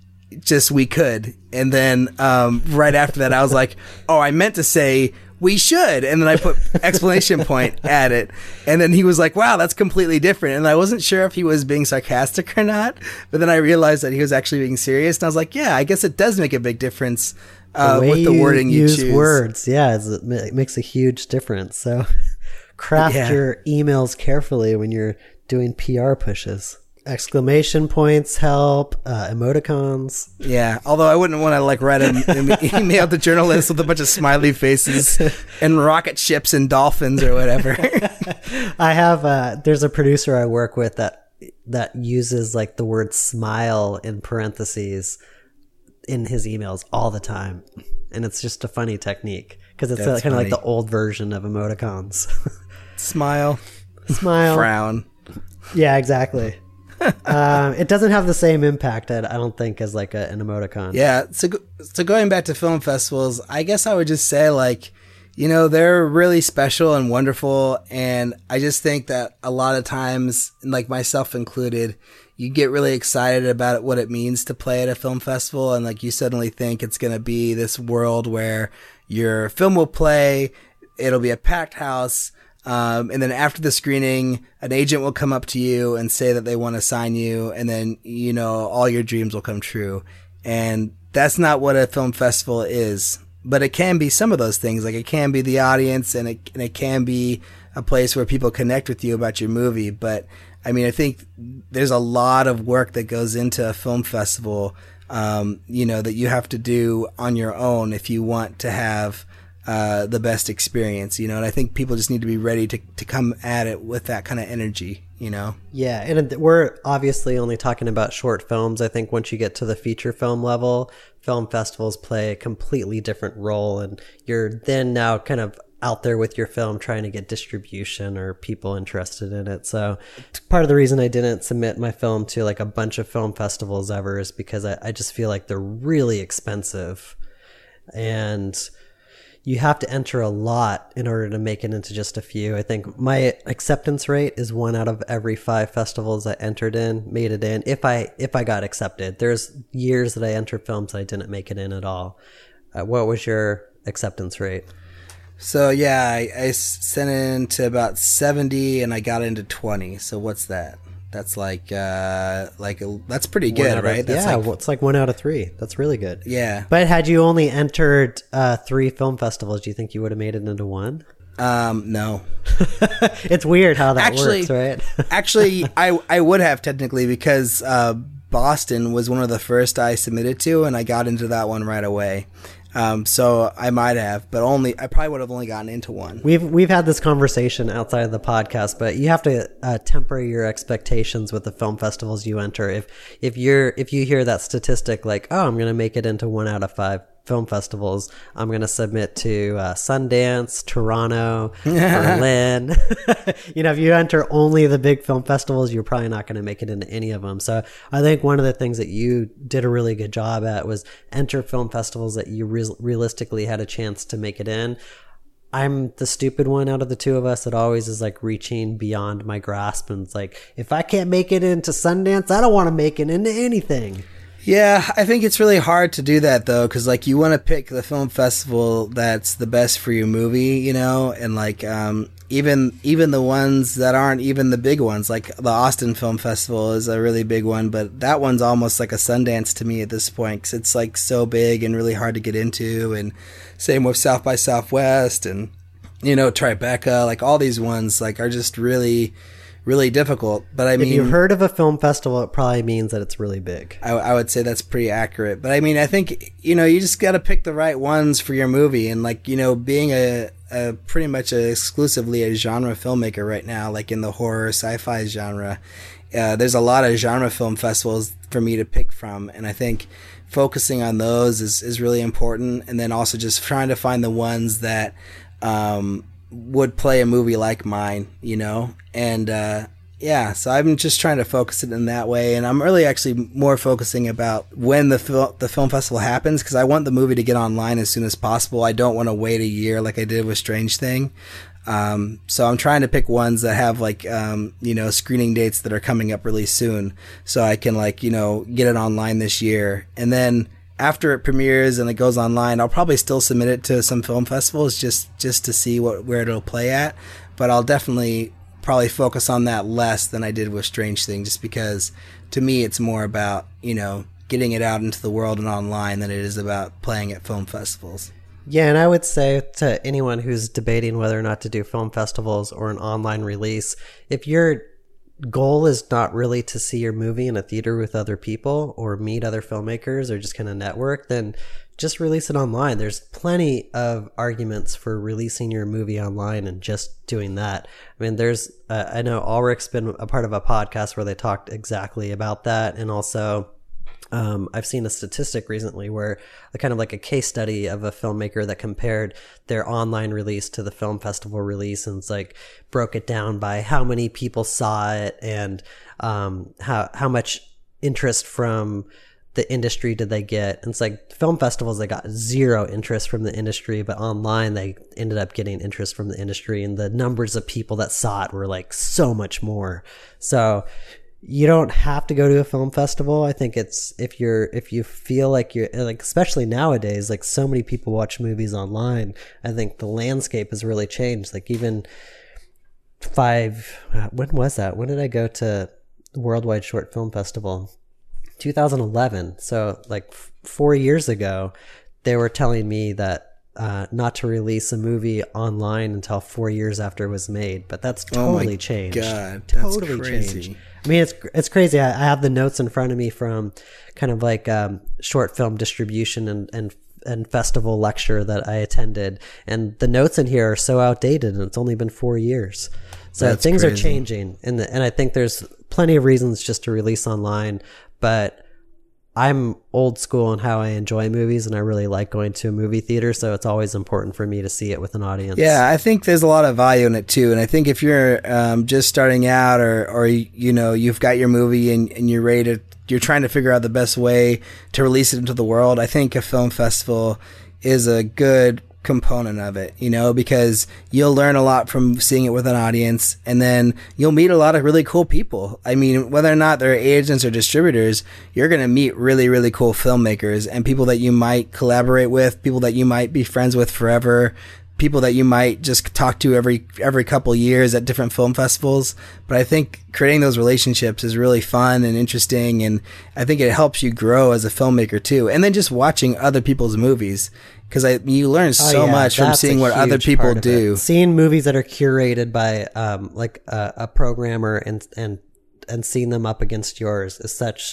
[SPEAKER 2] And then right after that, I was like, I meant to say we should. And then I put exclamation point at it. And then he was like, wow, that's completely different. And I wasn't sure if he was being sarcastic or not. But then I realized that he was actually being serious. And I was like, yeah, I guess it does make a big difference with the wording you choose.
[SPEAKER 3] Words. Yeah, it makes a huge difference. So craft your emails carefully when you're doing PR pushes. Exclamation points help, emoticons.
[SPEAKER 2] Yeah, although I wouldn't want to like write an email to journalists with a bunch of smiley faces and rocket ships and dolphins or whatever.
[SPEAKER 3] I have there's a producer I work with that uses like the word smile in parentheses in his emails all the time, and it's just a funny technique because it's kind of like the old version of emoticons.
[SPEAKER 2] Smile, frown.
[SPEAKER 3] Yeah, exactly. It doesn't have the same impact, I don't think, as like an emoticon.
[SPEAKER 2] Yeah. So going back to film festivals, I guess I would just say like, they're really special and wonderful. And I just think that a lot of times, like myself included, you get really excited about what it means to play at a film festival. And like you suddenly think it's going to be this world where your film will play, it'll be a packed house. And then after the screening, an agent will come up to you and say that they want to sign you. And then, all your dreams will come true. And that's not what a film festival is, but it can be some of those things. Like it can be the audience and it can be a place where people connect with you about your movie. But I mean, I think there's a lot of work that goes into a film festival. that you have to do on your own if you want to have the best experience, and I think people just need to be ready to come at it with that kind of energy,
[SPEAKER 3] Yeah, and we're obviously only talking about short films. I think once you get to the feature film level, film festivals play a completely different role, and you're then now kind of out there with your film trying to get distribution or people interested in it. So part of the reason I didn't submit my film to like a bunch of film festivals ever is because I just feel like they're really expensive, and you have to enter a lot in order to make it into just a few. I think my acceptance rate is 1 out of every 5 festivals I made it in. If I got accepted, there's years that I entered films I didn't make it in at all. What was your acceptance rate?
[SPEAKER 2] So yeah, I sent it into about 70 and I got into 20. So what's that? That's that's pretty good, right?
[SPEAKER 3] It's like 1 out of 3. That's really good.
[SPEAKER 2] Yeah.
[SPEAKER 3] But had you only entered 3 film festivals, do you think you would have made it into 1?
[SPEAKER 2] No.
[SPEAKER 3] It's weird how that works, right?
[SPEAKER 2] Actually, I would have technically, because Boston was one of the first I submitted to, and I got into that one right away. So I might have, but I probably would have only gotten into 1.
[SPEAKER 3] We've had this conversation outside of the podcast, but you have to temper your expectations with the film festivals you enter. If you hear that statistic like, oh, I'm going to make it into 1 out of 5 film festivals, I'm going to submit to Sundance, Toronto, Berlin. If you enter only the big film festivals, you're probably not going to make it into any of them. So I think one of the things that you did a really good job at was enter film festivals that you realistically had a chance to make it in. I'm the stupid one out of the two of us that always is like reaching beyond my grasp, and it's like, if I can't make it into Sundance, I don't want to make it into anything.
[SPEAKER 2] Yeah, I think it's really hard to do that though, because like you want to pick the film festival that's the best for your movie, and like even the ones that aren't even the big ones, like the Austin Film Festival is a really big one, but that one's almost like a Sundance to me at this point, because it's like so big and really hard to get into. And same with South by Southwest and Tribeca, like all these ones like are just really difficult. But I mean,
[SPEAKER 3] if you've heard of a film festival, it probably means that it's really big.
[SPEAKER 2] I would say that's pretty accurate. But I mean, I think, you just got to pick the right ones for your movie. And like, being a pretty much exclusively a genre filmmaker right now, like in the horror sci-fi genre, there's a lot of genre film festivals for me to pick from. And I think focusing on those is really important. And then also just trying to find the ones that, would play a movie like mine, and so I'm just trying to focus it in that way, and I'm really actually more focusing about when the film festival happens, because I want the movie to get online as soon as possible. I don't want to wait a year like I did with Strange Thing. So I'm trying to pick ones that have like screening dates that are coming up really soon, so I can get it online this year, and then after it premieres and it goes online, I'll probably still submit it to some film festivals just to see where it'll play at. But I'll definitely probably focus on that less than I did with Strange Thing, just because to me it's more about, getting it out into the world and online than it is about playing at film festivals.
[SPEAKER 3] Yeah, and I would say to anyone who's debating whether or not to do film festivals or an online release, if your goal is not really to see your movie in a theater with other people or meet other filmmakers or just kind of network, then just release it online. There's plenty of arguments for releasing your movie online and just doing that. I mean, there's I know Ulrich's been a part of a podcast where they talked exactly about that, and also I've seen a statistic recently where kind of like a case study of a filmmaker that compared their online release to the film festival release, and it's like broke it down by how many people saw it and how much interest from the industry did they get. And it's like film festivals, they got 0 interest from the industry, but online they ended up getting interest from the industry, and the numbers of people that saw it were like so much more. So you don't have to go to a film festival. I think it's if you feel like you're like, especially nowadays, like so many people watch movies online. I think the landscape has really changed. Like even when was that? When did I go to the Worldwide Short Film Festival? 2011. So like 4 years ago, they were telling me that not to release a movie online until 4 years after it was made, but that's totally changed.
[SPEAKER 2] God,
[SPEAKER 3] totally
[SPEAKER 2] that's crazy.
[SPEAKER 3] changed. I mean, it's crazy. I have the notes in front of me from kind of like short film distribution and festival lecture that I attended, and the notes in here are so outdated, and it's only been 4 years. So that's things crazy. Are changing, and I think there's plenty of reasons just to release online, but I'm old school in how I enjoy movies, and I really like going to a movie theater, so it's always important for me to see it with an audience.
[SPEAKER 2] Yeah, I think there's a lot of value in it too, and I think if you're just starting out, or you know, you've got your movie and you're ready to, you're trying to figure out the best way to release it into the world, I think a film festival is a good component of it, you know, because you'll learn a lot from seeing it with an audience, and then you'll meet a lot of really cool people. I mean, whether or not they're agents or distributors, you're going to meet really, really cool filmmakers and people that you might collaborate with, people that you might be friends with forever, people that you might just talk to every couple years at different film festivals. But I think creating those relationships is really fun and interesting, and I think it helps you grow as a filmmaker too. And then just watching other people's movies, because you learn so much from seeing what other people do.
[SPEAKER 3] Seeing movies that are curated by like a programmer and seeing them up against yours is such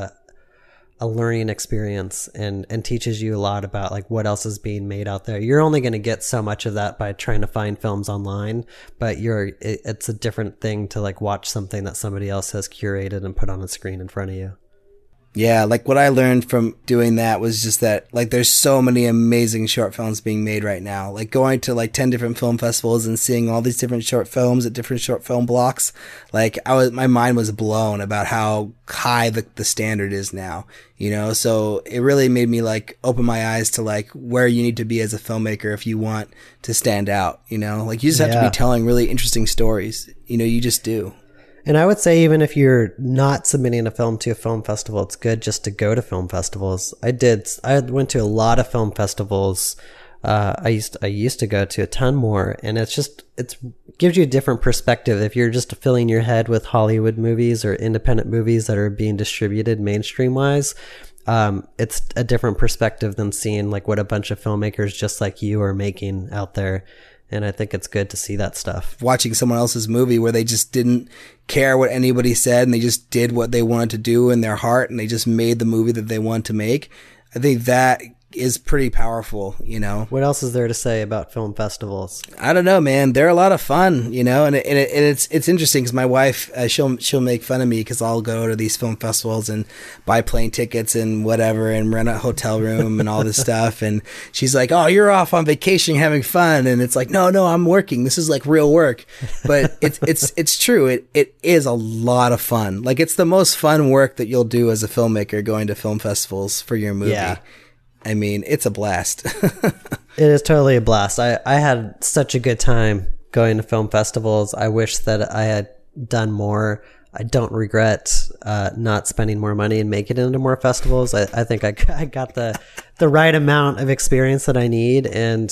[SPEAKER 3] a learning experience, and teaches you a lot about like what else is being made out there. You're only going to get so much of that by trying to find films online, but it's a different thing to like watch something that somebody else has curated and put on a screen in front of you.
[SPEAKER 2] Yeah, like what I learned from doing that was just that, like, there's so many amazing short films being made right now. Like going to like 10 different film festivals and seeing all these different short films at different short film blocks. Like my mind was blown about how high the standard is now, you know? So it really made me like open my eyes to like where you need to be as a filmmaker if you want to stand out, you know? Like you just have to be telling really interesting stories, you know, you just do.
[SPEAKER 3] And I would say even if you're not submitting a film to a film festival, it's good just to go to film festivals. I went to a lot of film festivals. I used to go to a ton more, and it gives you a different perspective. If you're just filling your head with Hollywood movies or independent movies that are being distributed mainstream wise, it's a different perspective than seeing like what a bunch of filmmakers just like you are making out there. And I think it's good to see that stuff.
[SPEAKER 2] Watching someone else's movie where they just didn't care what anybody said, and they just did what they wanted to do in their heart, and they just made the movie that they want to make. I think that is pretty powerful, you know.
[SPEAKER 3] What else is there to say about film festivals?
[SPEAKER 2] I don't know, man. They're a lot of fun, you know, and it's interesting because my wife, she'll make fun of me because I'll go to these film festivals and buy plane tickets and whatever and rent a hotel room and all this stuff, and she's like, "Oh, you're off on vacation having fun," and it's like, no, I'm working. This is like real work, but it's true. It is a lot of fun. Like it's the most fun work that you'll do as a filmmaker, going to film festivals for your movie. Yeah. I mean, it's a blast.
[SPEAKER 3] It is totally a blast. I had such a good time going to film festivals. I wish that I had done more. I don't regret not spending more money and making it into more festivals. I think I got the right amount of experience that I need. And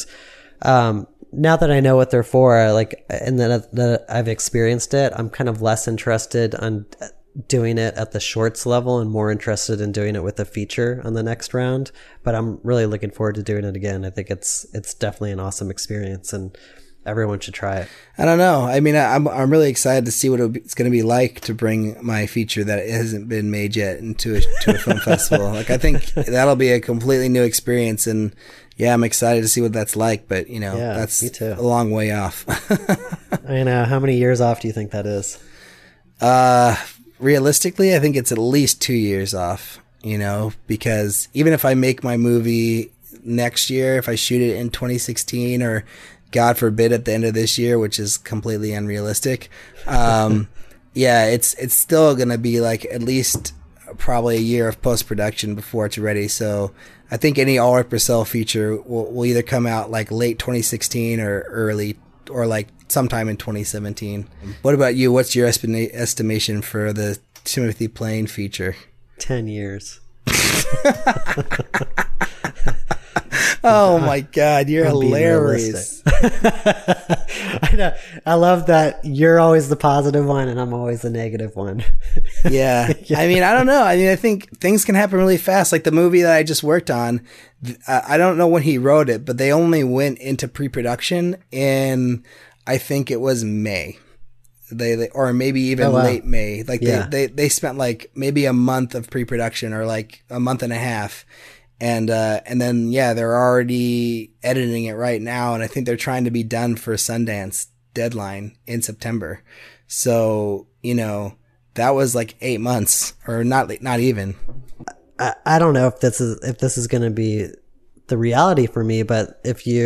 [SPEAKER 3] now that I know what they're for, and that I've experienced it, I'm kind of less interested on doing it at the shorts level and more interested in doing it with a feature on the next round. But I'm really looking forward to doing it again. I think it's definitely an awesome experience, and everyone should try it.
[SPEAKER 2] I don't know. I mean, I'm really excited to see what it's going to be like to bring my feature that hasn't been made yet into a film festival. Like, I think that'll be a completely new experience, and yeah, I'm excited to see what that's like. But you know, that's a long way off.
[SPEAKER 3] I know. How many years off do you think that is?
[SPEAKER 2] Realistically, I think it's at least 2 years off, you know, because even if I make my movie next year, if I shoot it in 2016 or God forbid at the end of this year, which is completely unrealistic, it's still going to be like at least probably a year of post-production before it's ready. So I think any All Right Purcell feature will either come out like late 2016 or early, or like sometime in 2017. What about you? What's your estimation for the Timothy Plane feature?
[SPEAKER 3] 10 years.
[SPEAKER 2] Oh my God, you're hilarious.
[SPEAKER 3] I know. I love that you're always the positive one and I'm always the negative one.
[SPEAKER 2] Yeah. I mean, I don't know. I mean, I think things can happen really fast. Like the movie that I just worked on, I don't know when he wrote it, but they only went into pre-production in, I think it was May. They or maybe even late May. Like they spent like maybe a month of pre-production or like a month and a half. And then, they're already editing it right now. And I think they're trying to be done for Sundance deadline in September. So, that was like 8 months or not even.
[SPEAKER 3] I don't know if this is going to be the reality for me, but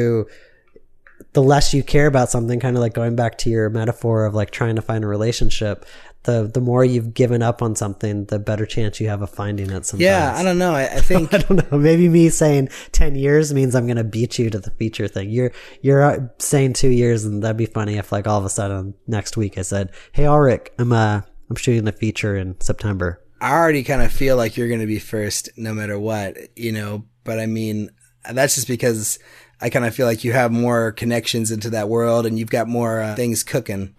[SPEAKER 3] the less you care about something, kind of like going back to your metaphor of like trying to find a relationship, the more you've given up on something, the better chance you have of finding it sometimes.
[SPEAKER 2] Yeah, I don't know. I think
[SPEAKER 3] I don't know. Maybe me saying 10 years means I'm going to beat you to the feature thing. You're saying 2 years, and that'd be funny if like all of a sudden next week I said, "Hey, Ulrich, I'm shooting a feature in September."
[SPEAKER 2] I already kind of feel like you're going to be first no matter what, but I mean, that's just because I kind of feel like you have more connections into that world and you've got more things cooking.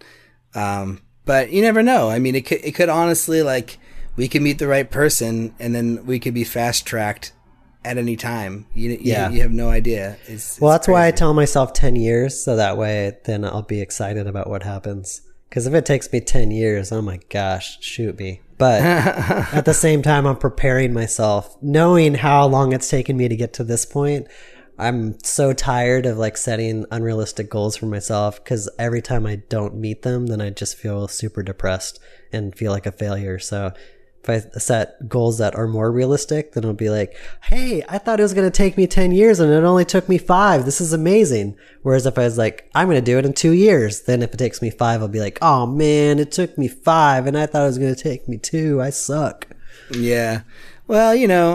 [SPEAKER 2] But you never know. I mean, it could honestly, like, we could meet the right person and then we could be fast tracked at any time. You have no idea. It's
[SPEAKER 3] that's
[SPEAKER 2] crazy.
[SPEAKER 3] why I tell myself 10 years. So that way then I'll be excited about what happens. Because if it takes me 10 years, oh my gosh, shoot me. But at the same time, I'm preparing myself, knowing how long it's taken me to get to this point. I'm so tired of like setting unrealistic goals for myself, because every time I don't meet them, then I just feel super depressed and feel like a failure. So if I set goals that are more realistic, then it'll be like, hey, I thought it was going to take me 10 years and it only took me 5. This is amazing. Whereas if I was like, I'm going to do it in 2 years, then if it takes me 5, I'll be like, oh man, it took me 5 and I thought it was going to take me 2. I suck.
[SPEAKER 2] Yeah. Well,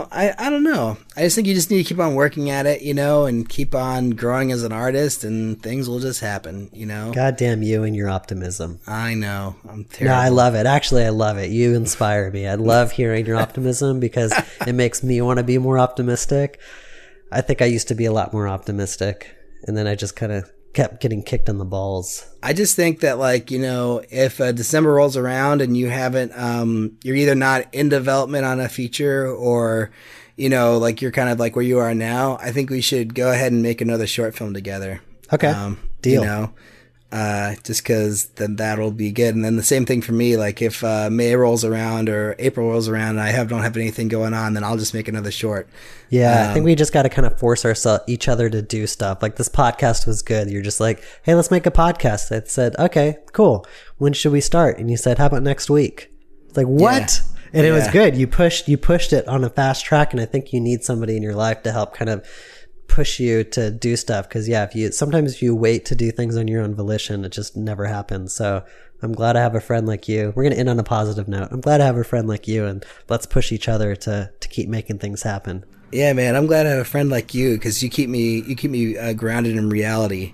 [SPEAKER 2] I don't know. I just think you just need to keep on working at it, and keep on growing as an artist, and things will just happen,
[SPEAKER 3] God damn you and your optimism.
[SPEAKER 2] I know. I'm terrible.
[SPEAKER 3] No, I love it. Actually, I love it. You inspire me. I love hearing your optimism because it makes me want to be more optimistic. I think I used to be a lot more optimistic, and then I just kind of kept getting kicked in the balls.
[SPEAKER 2] I just think that, like, if December rolls around and you haven't, you're either not in development on a feature or, like you're kind of like where you are now, I think we should go ahead and make another short film together.
[SPEAKER 3] Okay. Deal.
[SPEAKER 2] Just because then that'll be good. And then the same thing for me, like if May rolls around or April rolls around and I don't have anything going on, then I'll just make another short.
[SPEAKER 3] Yeah, I think we just got to kind of force each other to do stuff. Like this podcast was good. You're just like, hey, let's make a podcast. I said, okay, cool. When should we start? And you said, how about next week? It's like, what? Yeah. And it was good. You pushed it on a fast track. And I think you need somebody in your life to help kind of push you to do stuff. Because sometimes if you wait to do things on your own volition, it just never happens. So I'm glad I have a friend like you. We're going to end on a positive note. I'm glad I have a friend like you, and let's push each other to keep making things happen.
[SPEAKER 2] Yeah, man, I'm glad I have a friend like you because you keep me grounded in reality,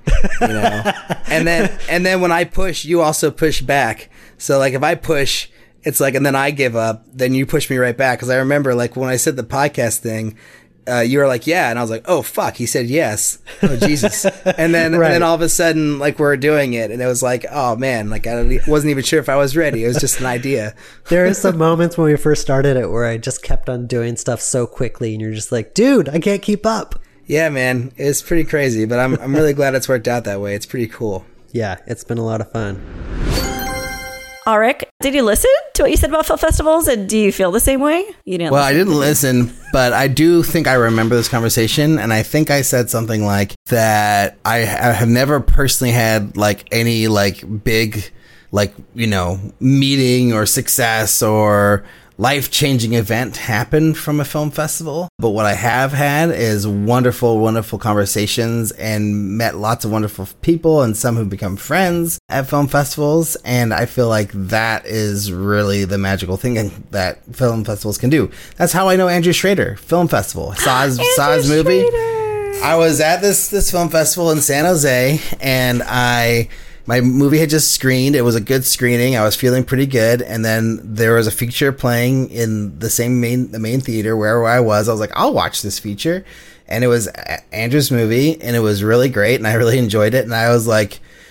[SPEAKER 2] and then when I push, you also push back. So like if I push, it's like, and then I give up, then you push me right back. Because I remember like when I said the podcast thing, you were like, yeah. And I was like, oh, fuck. He said yes. Oh, Jesus. And then, right. And then all of a sudden, like, we're doing it. And it was like, oh, man, like, I wasn't even sure if I was ready. It was just an idea.
[SPEAKER 3] There are some moments when we first started it where I just kept on doing stuff so quickly. And you're just like, dude, I can't keep up.
[SPEAKER 2] Yeah, man. It's pretty crazy. But I'm really glad it's worked out that way. It's pretty cool.
[SPEAKER 3] Yeah, it's been a lot of fun.
[SPEAKER 1] Ulrich, did you listen to what you said about film festivals, and do you feel the same way? You didn't.
[SPEAKER 2] Well, I didn't listen, but I do think I remember this conversation, and I think I said something like that. I have never personally had like any like big, like meeting or success or life-changing event happen from a film festival. But what I have had is wonderful, wonderful conversations and met lots of wonderful people and some who've become friends at film festivals. And I feel like that is really the magical thing that film festivals can do. That's how I know Andrew Schrader, film festival. Saw his movie. I was at this film festival in San Jose, and my movie had just screened. It was a good screening. I was feeling pretty good. And then there was a feature playing in the main theater where I was. I was like, I'll watch this feature. And it was Andrew's movie, and it was really great, and I really enjoyed it. And I was like,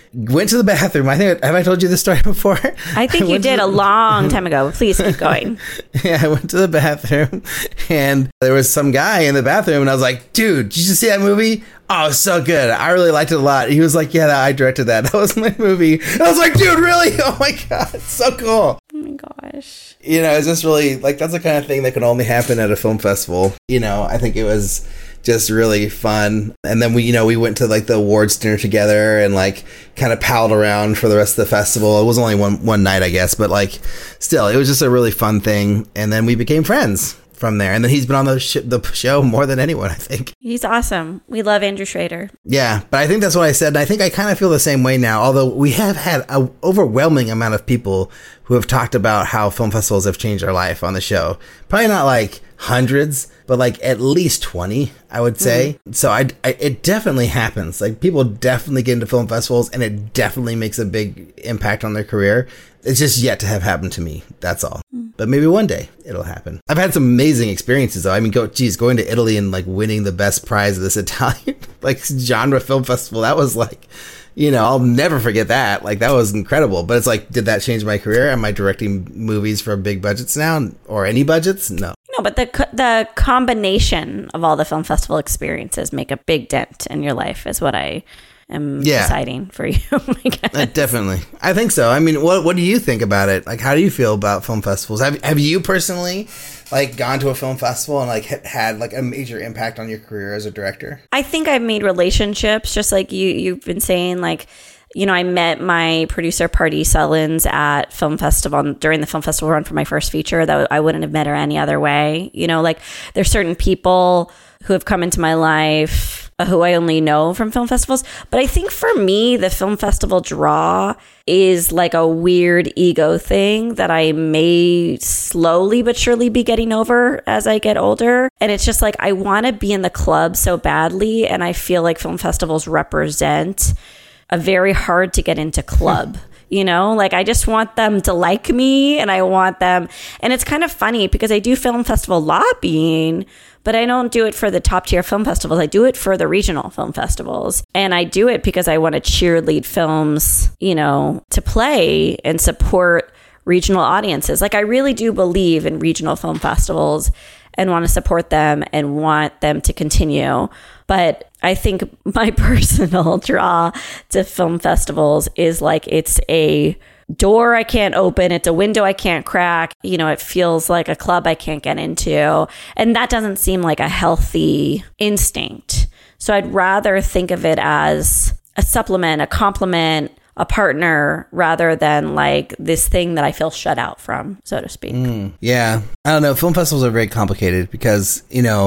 [SPEAKER 2] went to the bathroom. Have I told you this story before?
[SPEAKER 1] I think you did a long time ago. Please keep going.
[SPEAKER 2] Yeah, I went to the bathroom and there was some guy in the bathroom and I was like, dude, did you see that movie? Oh, it's so good. I really liked it a lot. He was like, yeah, I directed that. That was my movie. And I was like, dude, really? Oh my God, it's so cool.
[SPEAKER 1] Oh my gosh.
[SPEAKER 2] It's just really like, that's the kind of thing that can only happen at a film festival. I think it was just really fun. And then we went to like the awards dinner together and like kind of palled around for the rest of the festival. It was only one night, I guess, but like still, it was just a really fun thing. And then we became friends from there. And then he's been on the show more than anyone, I think.
[SPEAKER 1] He's awesome. We love Andrew Schrader.
[SPEAKER 2] Yeah, but I think that's what I said. And I think I kind of feel the same way now, although we have had an overwhelming amount of people who have talked about how film festivals have changed their life on the show. Probably not like hundreds, but like at least 20, I would say. Mm-hmm. So it definitely happens. Like people definitely get into film festivals and it definitely makes a big impact on their career. It's just yet to have happened to me. That's all. But maybe one day it'll happen. I've had some amazing experiences though. I mean, going to Italy and like winning the best prize of this Italian like genre film festival. That was like, I'll never forget that. Like that was incredible. But it's like, did that change my career? Am I directing movies for big budgets now or any budgets? No.
[SPEAKER 1] No, but the combination of all the film festival experiences make a big dent in your life is what I am deciding for you.
[SPEAKER 2] Definitely. I think so. I mean, what do you think about it? Like, how do you feel about film festivals? Have you personally like gone to a film festival and like had like a major impact on your career as a director?
[SPEAKER 1] I think I've made relationships, just like you've been saying, like, I met my producer, Pardee Sullins, at film festival during the film festival run for my first feature that I wouldn't have met her any other way. Like there's certain people who have come into my life who I only know from film festivals. But I think for me, the film festival draw is like a weird ego thing that I may slowly but surely be getting over as I get older. And it's just like, I want to be in the club so badly. And I feel like film festivals represent a very hard to get into club. Like I just want them to like me and I want them. And it's kind of funny because I do film festival lobbying, but I don't do it for the top tier film festivals. I do it for the regional film festivals. And I do it because I want to cheerlead films, to play and support regional audiences. Like I really do believe in regional film festivals and want to support them and want them to continue. But I think my personal draw to film festivals is like it's a door I can't open. It's a window I can't crack. It feels like a club I can't get into. And that doesn't seem like a healthy instinct. So I'd rather think of it as a supplement, a complement, a partner, rather than like this thing that I feel shut out from, so to speak.
[SPEAKER 2] Yeah. I don't know. Film festivals are very complicated because,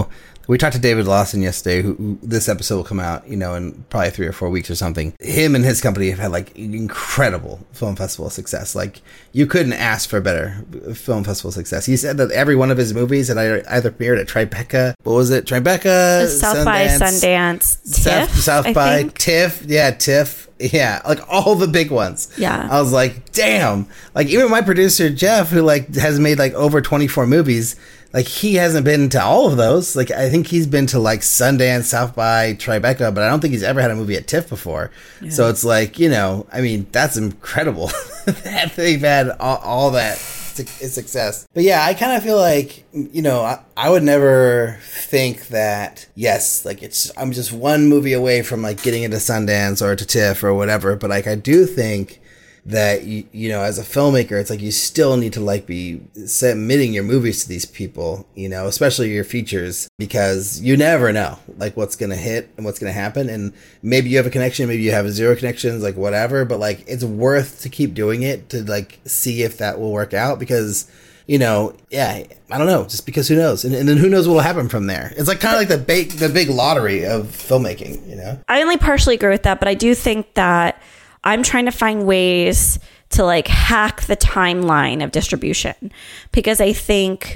[SPEAKER 2] we talked to David Lawson yesterday, who this episode will come out, in probably 3 or 4 weeks or something. Him and his company have had like incredible film festival success. Like you couldn't ask for better film festival success. He said that every one of his movies had either premiered at Tribeca. What was it? Tribeca,
[SPEAKER 1] South by Sundance, TIFF,
[SPEAKER 2] South by TIFF. Yeah, TIFF. Yeah, like all the big ones.
[SPEAKER 1] Yeah.
[SPEAKER 2] I was like, damn. Like even my producer, Jeff, who like has made like over 24 movies, like he hasn't been to all of those. Like I think he's been to like Sundance, South by, Tribeca, but I don't think he's ever had a movie at TIFF before. Yeah. So it's like, I mean, that's incredible that they've had all that success. But yeah, I kind of feel like, I would never think that, yes, like I'm just one movie away from like getting into Sundance or to TIFF or whatever. But like, I do think that, as a filmmaker, it's like you still need to like be submitting your movies to these people, especially your features, because you never know like what's going to hit and what's going to happen. And maybe you have a connection, maybe you have 0 connections, like whatever, but like it's worth to keep doing it to like see if that will work out because, I don't know, just because who knows? And then who knows what will happen from there? It's like kind of like the big lottery of filmmaking,
[SPEAKER 1] I only partially agree with that, but I do think that I'm trying to find ways to like hack the timeline of distribution because I think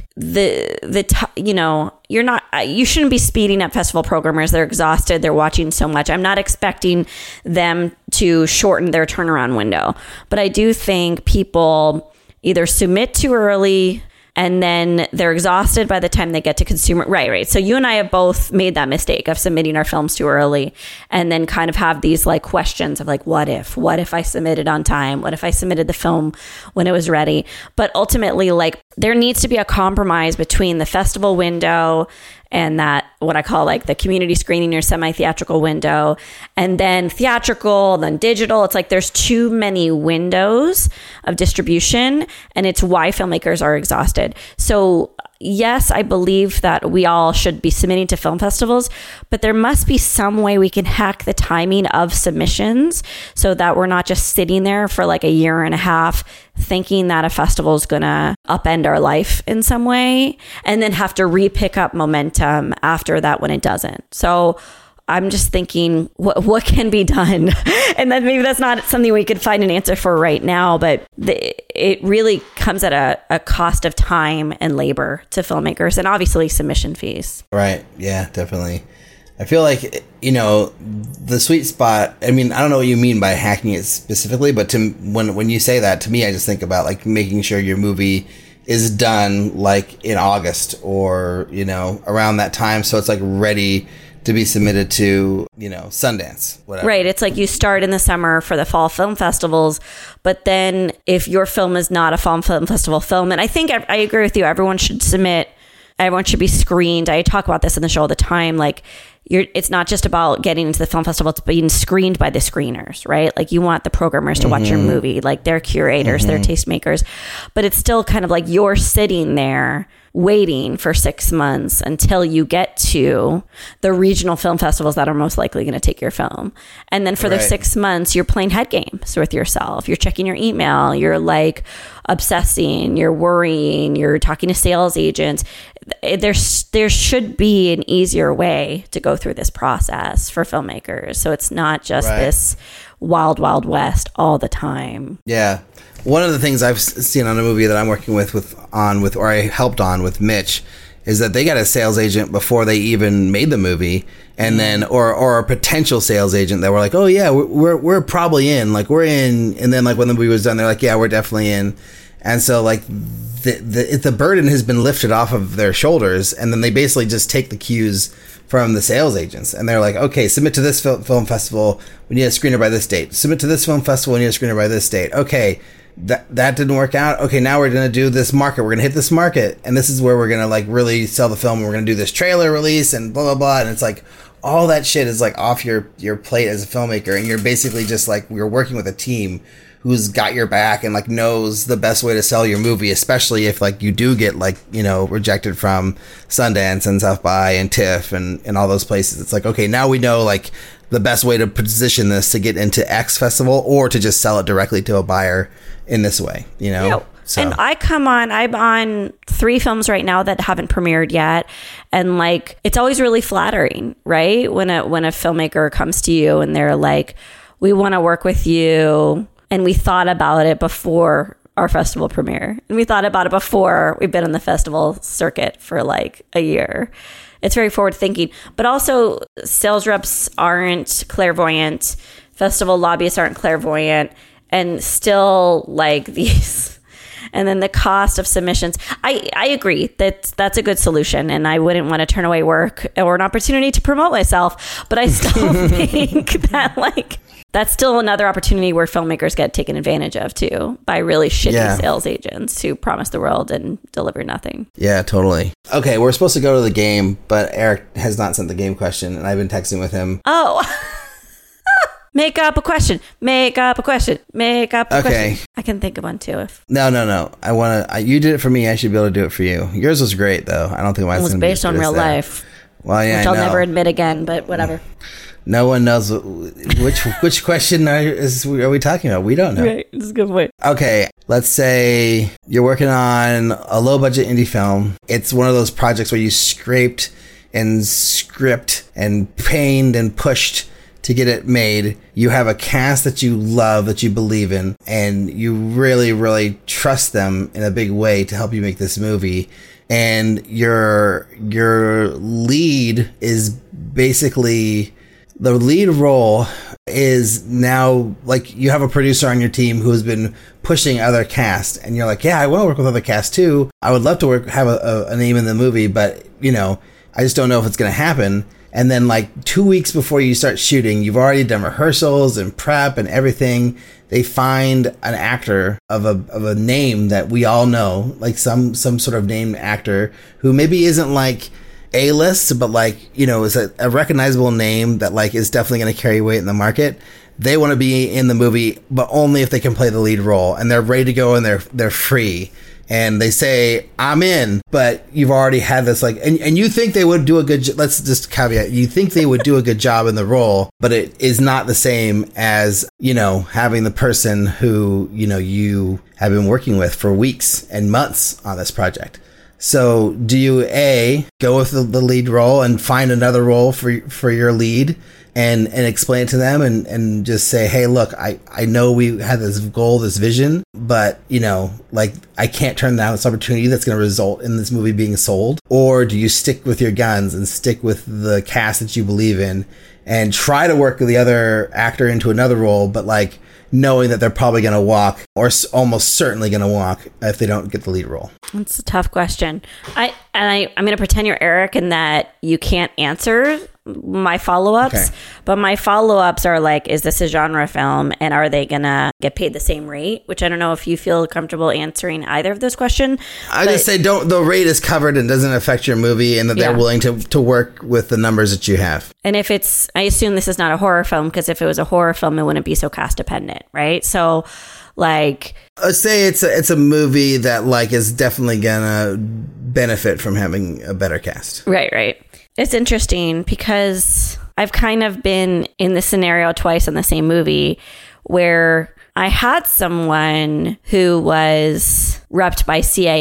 [SPEAKER 1] you shouldn't be speeding up festival programmers. They're exhausted. They're watching so much. I'm not expecting them to shorten their turnaround window, but I do think people either submit too early and then they're exhausted by the time they get to consumer. Right. So you and I have both made that mistake of submitting our films too early, and then kind of have these like questions of like, what if I submitted on time? What if I submitted the film when it was ready? But ultimately, like, there needs to be a compromise between the festival window and that, what I call like the community screening or semi-theatrical window, and then theatrical, then digital. It's like there's too many windows of distribution, and it's why filmmakers are exhausted. So yes, I believe that we all should be submitting to film festivals, but there must be some way we can hack the timing of submissions so that we're not just sitting there for like a year and a half thinking that a festival is going to upend our life in some way, and then have to re-pick up momentum after that when it doesn't. So I'm just thinking, what can be done? And then maybe that's not something we could find an answer for right now, but it really comes at a cost of time and labor to filmmakers, and obviously submission fees.
[SPEAKER 2] Right. Yeah, definitely. I feel like, the sweet spot, I mean, I don't know what you mean by hacking it specifically, but when you say that, to me, I just think about like making sure your movie is done like in August or, around that time. So it's like ready to be submitted to, Sundance, whatever.
[SPEAKER 1] Right. It's like you start in the summer for the fall film festivals, but then if your film is not a fall film festival film, and I think I agree with you, everyone should submit, everyone should be screened. I talk about this in the show all the time. Like, it's not just about getting into the film festival, it's being screened by the screeners, right? Like, you want the programmers to watch your movie, like they're curators, they're tastemakers, but it's still kind of like you're sitting there waiting for 6 months until you get to the regional film festivals that are most likely going to take your film. And then for those 6 months, you're playing head games with yourself. You're checking your email. You're like obsessing. You're worrying. You're talking to sales agents. There should be an easier way to go through this process for filmmakers. So it's not just this wild, wild west all the time.
[SPEAKER 2] Yeah. One of the things I've seen on a movie that I'm working or I helped on with Mitch, is that they got a sales agent before they even made the movie, and then or a potential sales agent that were like, oh yeah, we're probably in, like we're in, and then like when the movie was done, they're like, yeah, we're definitely in, and so like the burden has been lifted off of their shoulders, and then they basically just take the cues from the sales agents, and they're like, okay, submit to this film festival, we need a screener by this date. Submit to this film festival, we need a screener by this date. Okay, that didn't work out. Okay, now we're going to do this market. We're going to hit this market, and this is where we're going to like really sell the film. We're going to do this trailer release and blah, blah, blah. And it's like all that shit is like off your plate as a filmmaker, and you're basically just like, you're working with a team who's got your back and like knows the best way to sell your movie, especially if like you do get like, rejected from Sundance and South by and TIFF and all those places. It's like, okay, now we know like the best way to position this to get into X festival, or to just sell it directly to a buyer in this way,
[SPEAKER 1] Yeah.
[SPEAKER 2] So.
[SPEAKER 1] And I'm on 3 films right now that haven't premiered yet. And like, it's always really flattering, right? When a filmmaker comes to you and they're like, we want to work with you, and we thought about it before our festival premiere, and we thought about it before we've been on the festival circuit for like a year. It's very forward thinking, but also sales reps aren't clairvoyant. Festival lobbyists aren't clairvoyant, and still like these, and then the cost of submissions. I agree that that's a good solution, and I wouldn't want to turn away work or an opportunity to promote myself, but I still think that like, that's still another opportunity where filmmakers get taken advantage of too, by really shitty sales agents who promise the world and deliver nothing.
[SPEAKER 2] Yeah, totally. Okay, we're supposed to go to the game, but Eric has not sent the game question, and I've been texting with him.
[SPEAKER 1] Oh, make up a question. Make up a question. Make up a question. I can think of one too.
[SPEAKER 2] No. I want to. You did it for me. I should be able to do it for you. Yours was great, though. I don't think mine's
[SPEAKER 1] it was based on real life.
[SPEAKER 2] Well, yeah,
[SPEAKER 1] which I'll never admit again, but whatever.
[SPEAKER 2] No one knows which question are we talking about. We don't know.
[SPEAKER 1] Right, that's a good point.
[SPEAKER 2] Okay, let's say you're working on a low-budget indie film. It's one of those projects where you scraped and script and pained and pushed to get it made. You have a cast that you love, that you believe in, and you really, really trust them in a big way to help you make this movie. And your lead is basically the lead role is now like you have a producer on your team who has been pushing other cast, and you're like, yeah, I want to work with other cast too. I would love to have a name in the movie, but I just don't know if it's going to happen. And then like 2 weeks before you start shooting, you've already done rehearsals and prep and everything. They find an actor of a name that we all know, like some sort of named actor who maybe isn't like A-list, but like, is a recognizable name that like is definitely going to carry weight in the market. They want to be in the movie, but only if they can play the lead role, and they're ready to go and they're free. And they say, I'm in, but you've already had this and you think they would do a good job. Let's just caveat. You think they would do a good job in the role, but it is not the same as, having the person who, you have been working with for weeks and months on this project. So do you go with the lead role and find another role for your lead and explain it to them and just say, hey, look, I know we had this goal, this vision, but I can't turn down this opportunity that's going to result in this movie being sold? Or do you stick with your guns and stick with the cast that you believe in and try to work the other actor into another role, but like knowing that they're probably going to walk, or almost certainly going to walk, if they don't get the lead role?
[SPEAKER 1] It's a tough question. I'm going to pretend you're Eric and that you can't answer my follow-ups, okay. But my follow-ups are like, is this a genre film, and are they going to get paid the same rate? Which I don't know if you feel comfortable answering either of those questions.
[SPEAKER 2] I just say the rate is covered and doesn't affect your movie, and that they're willing to work with the numbers that you have.
[SPEAKER 1] And if I assume this is not a horror film, because if it was a horror film, it wouldn't be so cast dependent, right? So like,
[SPEAKER 2] let's say it's a movie that like is definitely gonna benefit from having a better cast.
[SPEAKER 1] Right. It's interesting because I've kind of been in this scenario twice in the same movie where I had someone who was repped by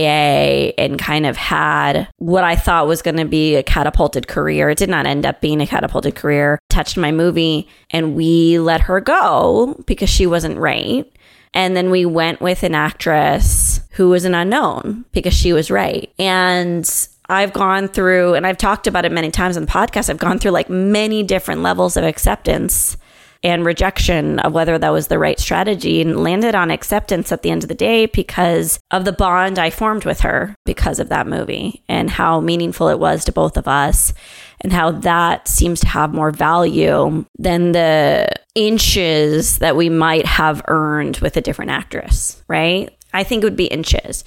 [SPEAKER 1] CAA and kind of had what I thought was going to be a catapulted career. It did not end up being a catapulted career. Touched my movie, and we let her go because she wasn't right. And then we went with an actress who was an unknown because she was right. And I've gone through, and I've talked about it many times on the podcast, I've gone through like many different levels of acceptance and rejection of whether that was the right strategy, and landed on acceptance at the end of the day because of the bond I formed with her because of that movie and how meaningful it was to both of us, and how that seems to have more value than the inches that we might have earned with a different actress, right? I think it would be inches.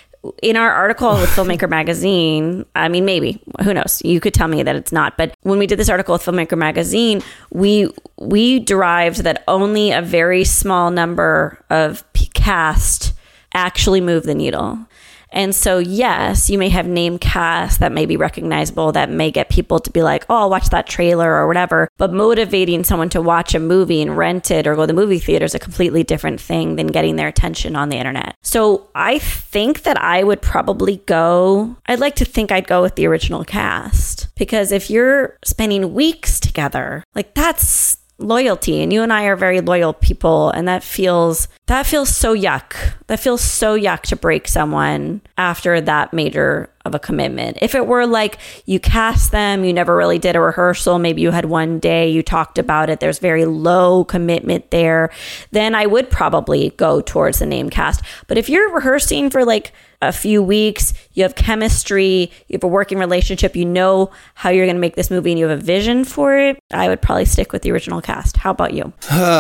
[SPEAKER 1] In our article with Filmmaker Magazine, I mean, maybe, who knows? You could tell me that it's not. But when we did this article with Filmmaker Magazine, we derived that only a very small number of cast actually move the needle. And so, yes, you may have name cast that may be recognizable, that may get people to be like, oh, I'll watch that trailer or whatever. But motivating someone to watch a movie and rent it or go to the movie theater is a completely different thing than getting their attention on the internet. So I think that I would probably I'd like to think I'd go with the original cast. Because if you're spending weeks together, like that's loyalty, and you and I are very loyal people, and that feels so yuck. That feels so yuck to break someone after that major of a commitment. If it were like you cast them, you never really did a rehearsal, maybe you had one day, you talked about it, there's very low commitment there, then I would probably go towards the name cast. But if you're rehearsing for like a few weeks, you have chemistry, you have a working relationship, you know how you're going to make this movie, and you have a vision for it, I would probably stick with the original cast. How about you?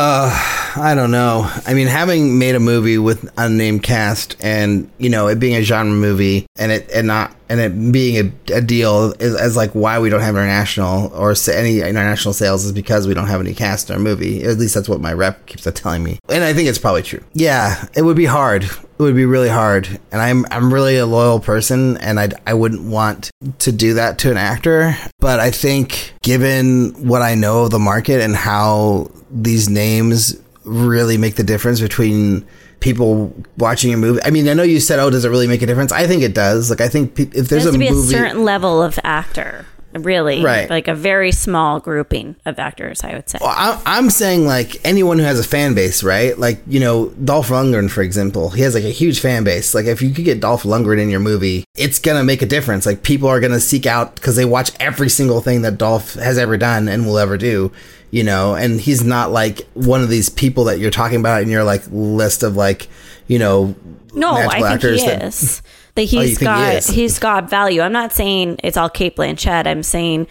[SPEAKER 2] I don't know. I mean, having made a movie with unnamed cast, and it being a genre movie, and it being a deal as like why we don't have international or any international sales is because we don't have any cast in our movie. At least that's what my rep keeps telling me, and I think it's probably true. Yeah, it would be hard. It would be really hard, and I'm really a loyal person, and I wouldn't want to do that to an actor. But I think given what I know of the market and how these names really make the difference between people watching a movie. I mean, I know you said, "Oh, does it really make a difference?" I think it does. Like, I think if there's a movie,
[SPEAKER 1] a certain level of actor. really.
[SPEAKER 2] Right.
[SPEAKER 1] Like a very small grouping of actors, I would say.
[SPEAKER 2] Well, I'm saying like anyone who has a fan base, right? Like, you know, Dolph Lundgren, for example, he has like a huge fan base. Like if you could get Dolph Lundgren in your movie, it's going to make a difference. Like people are going to seek out because they watch every single thing that Dolph has ever done and will ever do, you know, and he's not like one of these people that you're talking about in your like list of like, you know,
[SPEAKER 1] no, I think he is. That he's got value. I'm not saying it's all Cate Blanchett. I'm saying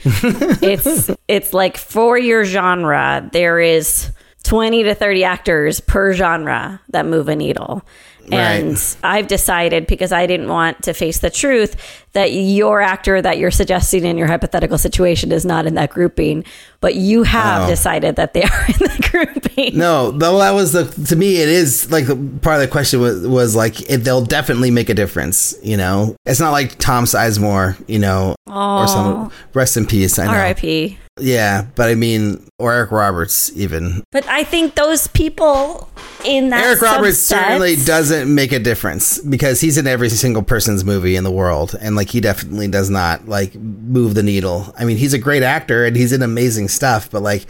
[SPEAKER 1] it's like for your genre, there is 20 to 30 actors per genre that move a needle. And right. I've decided, because I didn't want to face the truth, that your actor that you're suggesting in your hypothetical situation is not in that grouping, but you have decided that they are in the grouping.
[SPEAKER 2] No, though that was to me, it is like part of the question was like, they'll definitely make a difference, you know? It's not like Tom Sizemore, you know, or some, rest in peace. I know.
[SPEAKER 1] R.I.P.
[SPEAKER 2] Yeah, but I mean, or Eric Roberts even.
[SPEAKER 1] But I think those people in that
[SPEAKER 2] Eric Roberts certainly doesn't make a difference because he's in every single person's movie in the world, and like he definitely does not like move the needle. I mean, he's a great actor and he's in amazing stuff, but like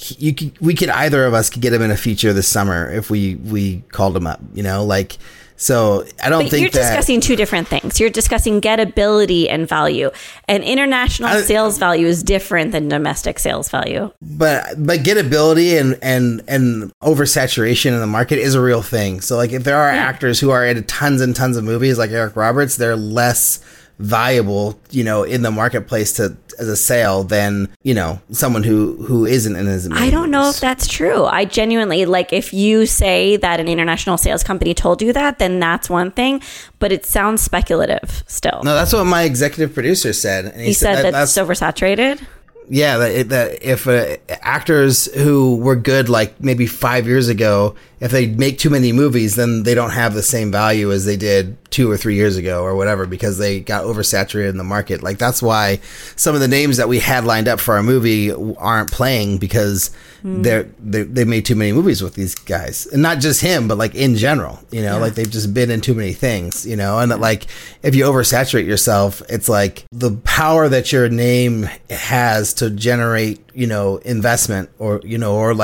[SPEAKER 2] we could either of us could get him in a feature this summer if we called him up, you know, like. So I don't think
[SPEAKER 1] you're discussing two different things. You're discussing gettability and value, and international sales value is different than domestic sales value.
[SPEAKER 2] But gettability and oversaturation in the market is a real thing. So like if there are actors who are in tons and tons of movies like Eric Roberts, they're less valuable, you know, in the marketplace as a sale than, you know, someone who isn't in his movies.
[SPEAKER 1] I don't know if that's true. I genuinely, like, if you say that an international sales company told you that, then that's one thing, but it sounds speculative still.
[SPEAKER 2] No, that's what my executive producer said. And
[SPEAKER 1] he said that's oversaturated?
[SPEAKER 2] Yeah, that if actors who were good like maybe 5 years ago, if they make too many movies, then they don't have the same value as they did 2 or 3 years ago or whatever, because they got oversaturated in the market. Like that's why some of the names that we had lined up for our movie aren't playing, because they made too many movies with these guys, and not just him, but like in general, you know, like they've just been in too many things, you know, and like if you oversaturate yourself, it's like the power that your name has to generate, you know, investment or, you know, or a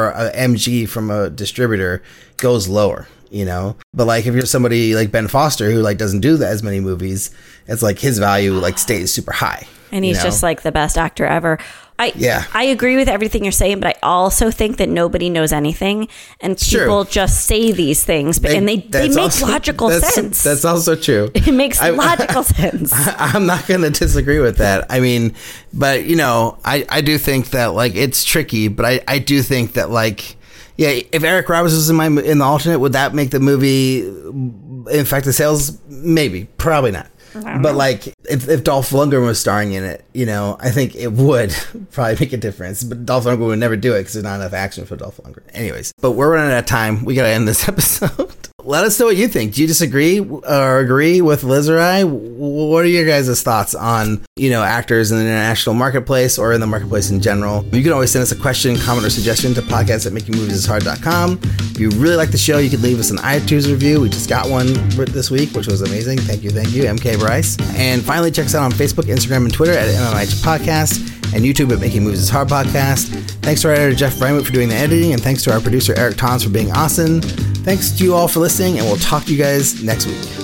[SPEAKER 2] MG from a distributor goes lower, you know. But like if you're somebody like Ben Foster who like doesn't do that as many movies, it's like his value like stays super high,
[SPEAKER 1] and he's just like the best actor ever. I agree with everything you're saying, but I also think that nobody knows anything, and people just say these things, and they make logical sense.
[SPEAKER 2] That's also true.
[SPEAKER 1] It makes logical sense.
[SPEAKER 2] I'm not going to disagree with that. I mean, but you know, I do think that like it's tricky, but I do think that like, yeah, if Eric Roberts was in the alternate, would that make the movie affect the sales? Maybe, probably not. But like if Dolph Lundgren was starring in it, you know, I think it would probably make a difference. But Dolph Lundgren would never do it because there's not enough action for Dolph Lundgren. Anyways, but we're running out of time. We got to end this episode. Let us know what you think. Do you disagree or agree with Liz or I? What are your guys' thoughts on, you know, actors in the international marketplace or in the marketplace in general? You can always send us a question, comment, or suggestion to podcast@makingmoviesishard.com. If you really like the show, you can leave us an iTunes review. We just got one this week, which was amazing. Thank you, MK Bryce. And finally, check us out on Facebook, Instagram, and Twitter at MMIH Podcast, and YouTube at Making Movies is Hard Podcast. Thanks to our editor, Jeff Bryant, for doing the editing, and thanks to our producer, Eric Tons, for being awesome. Thanks to you all for listening, and we'll talk to you guys next week.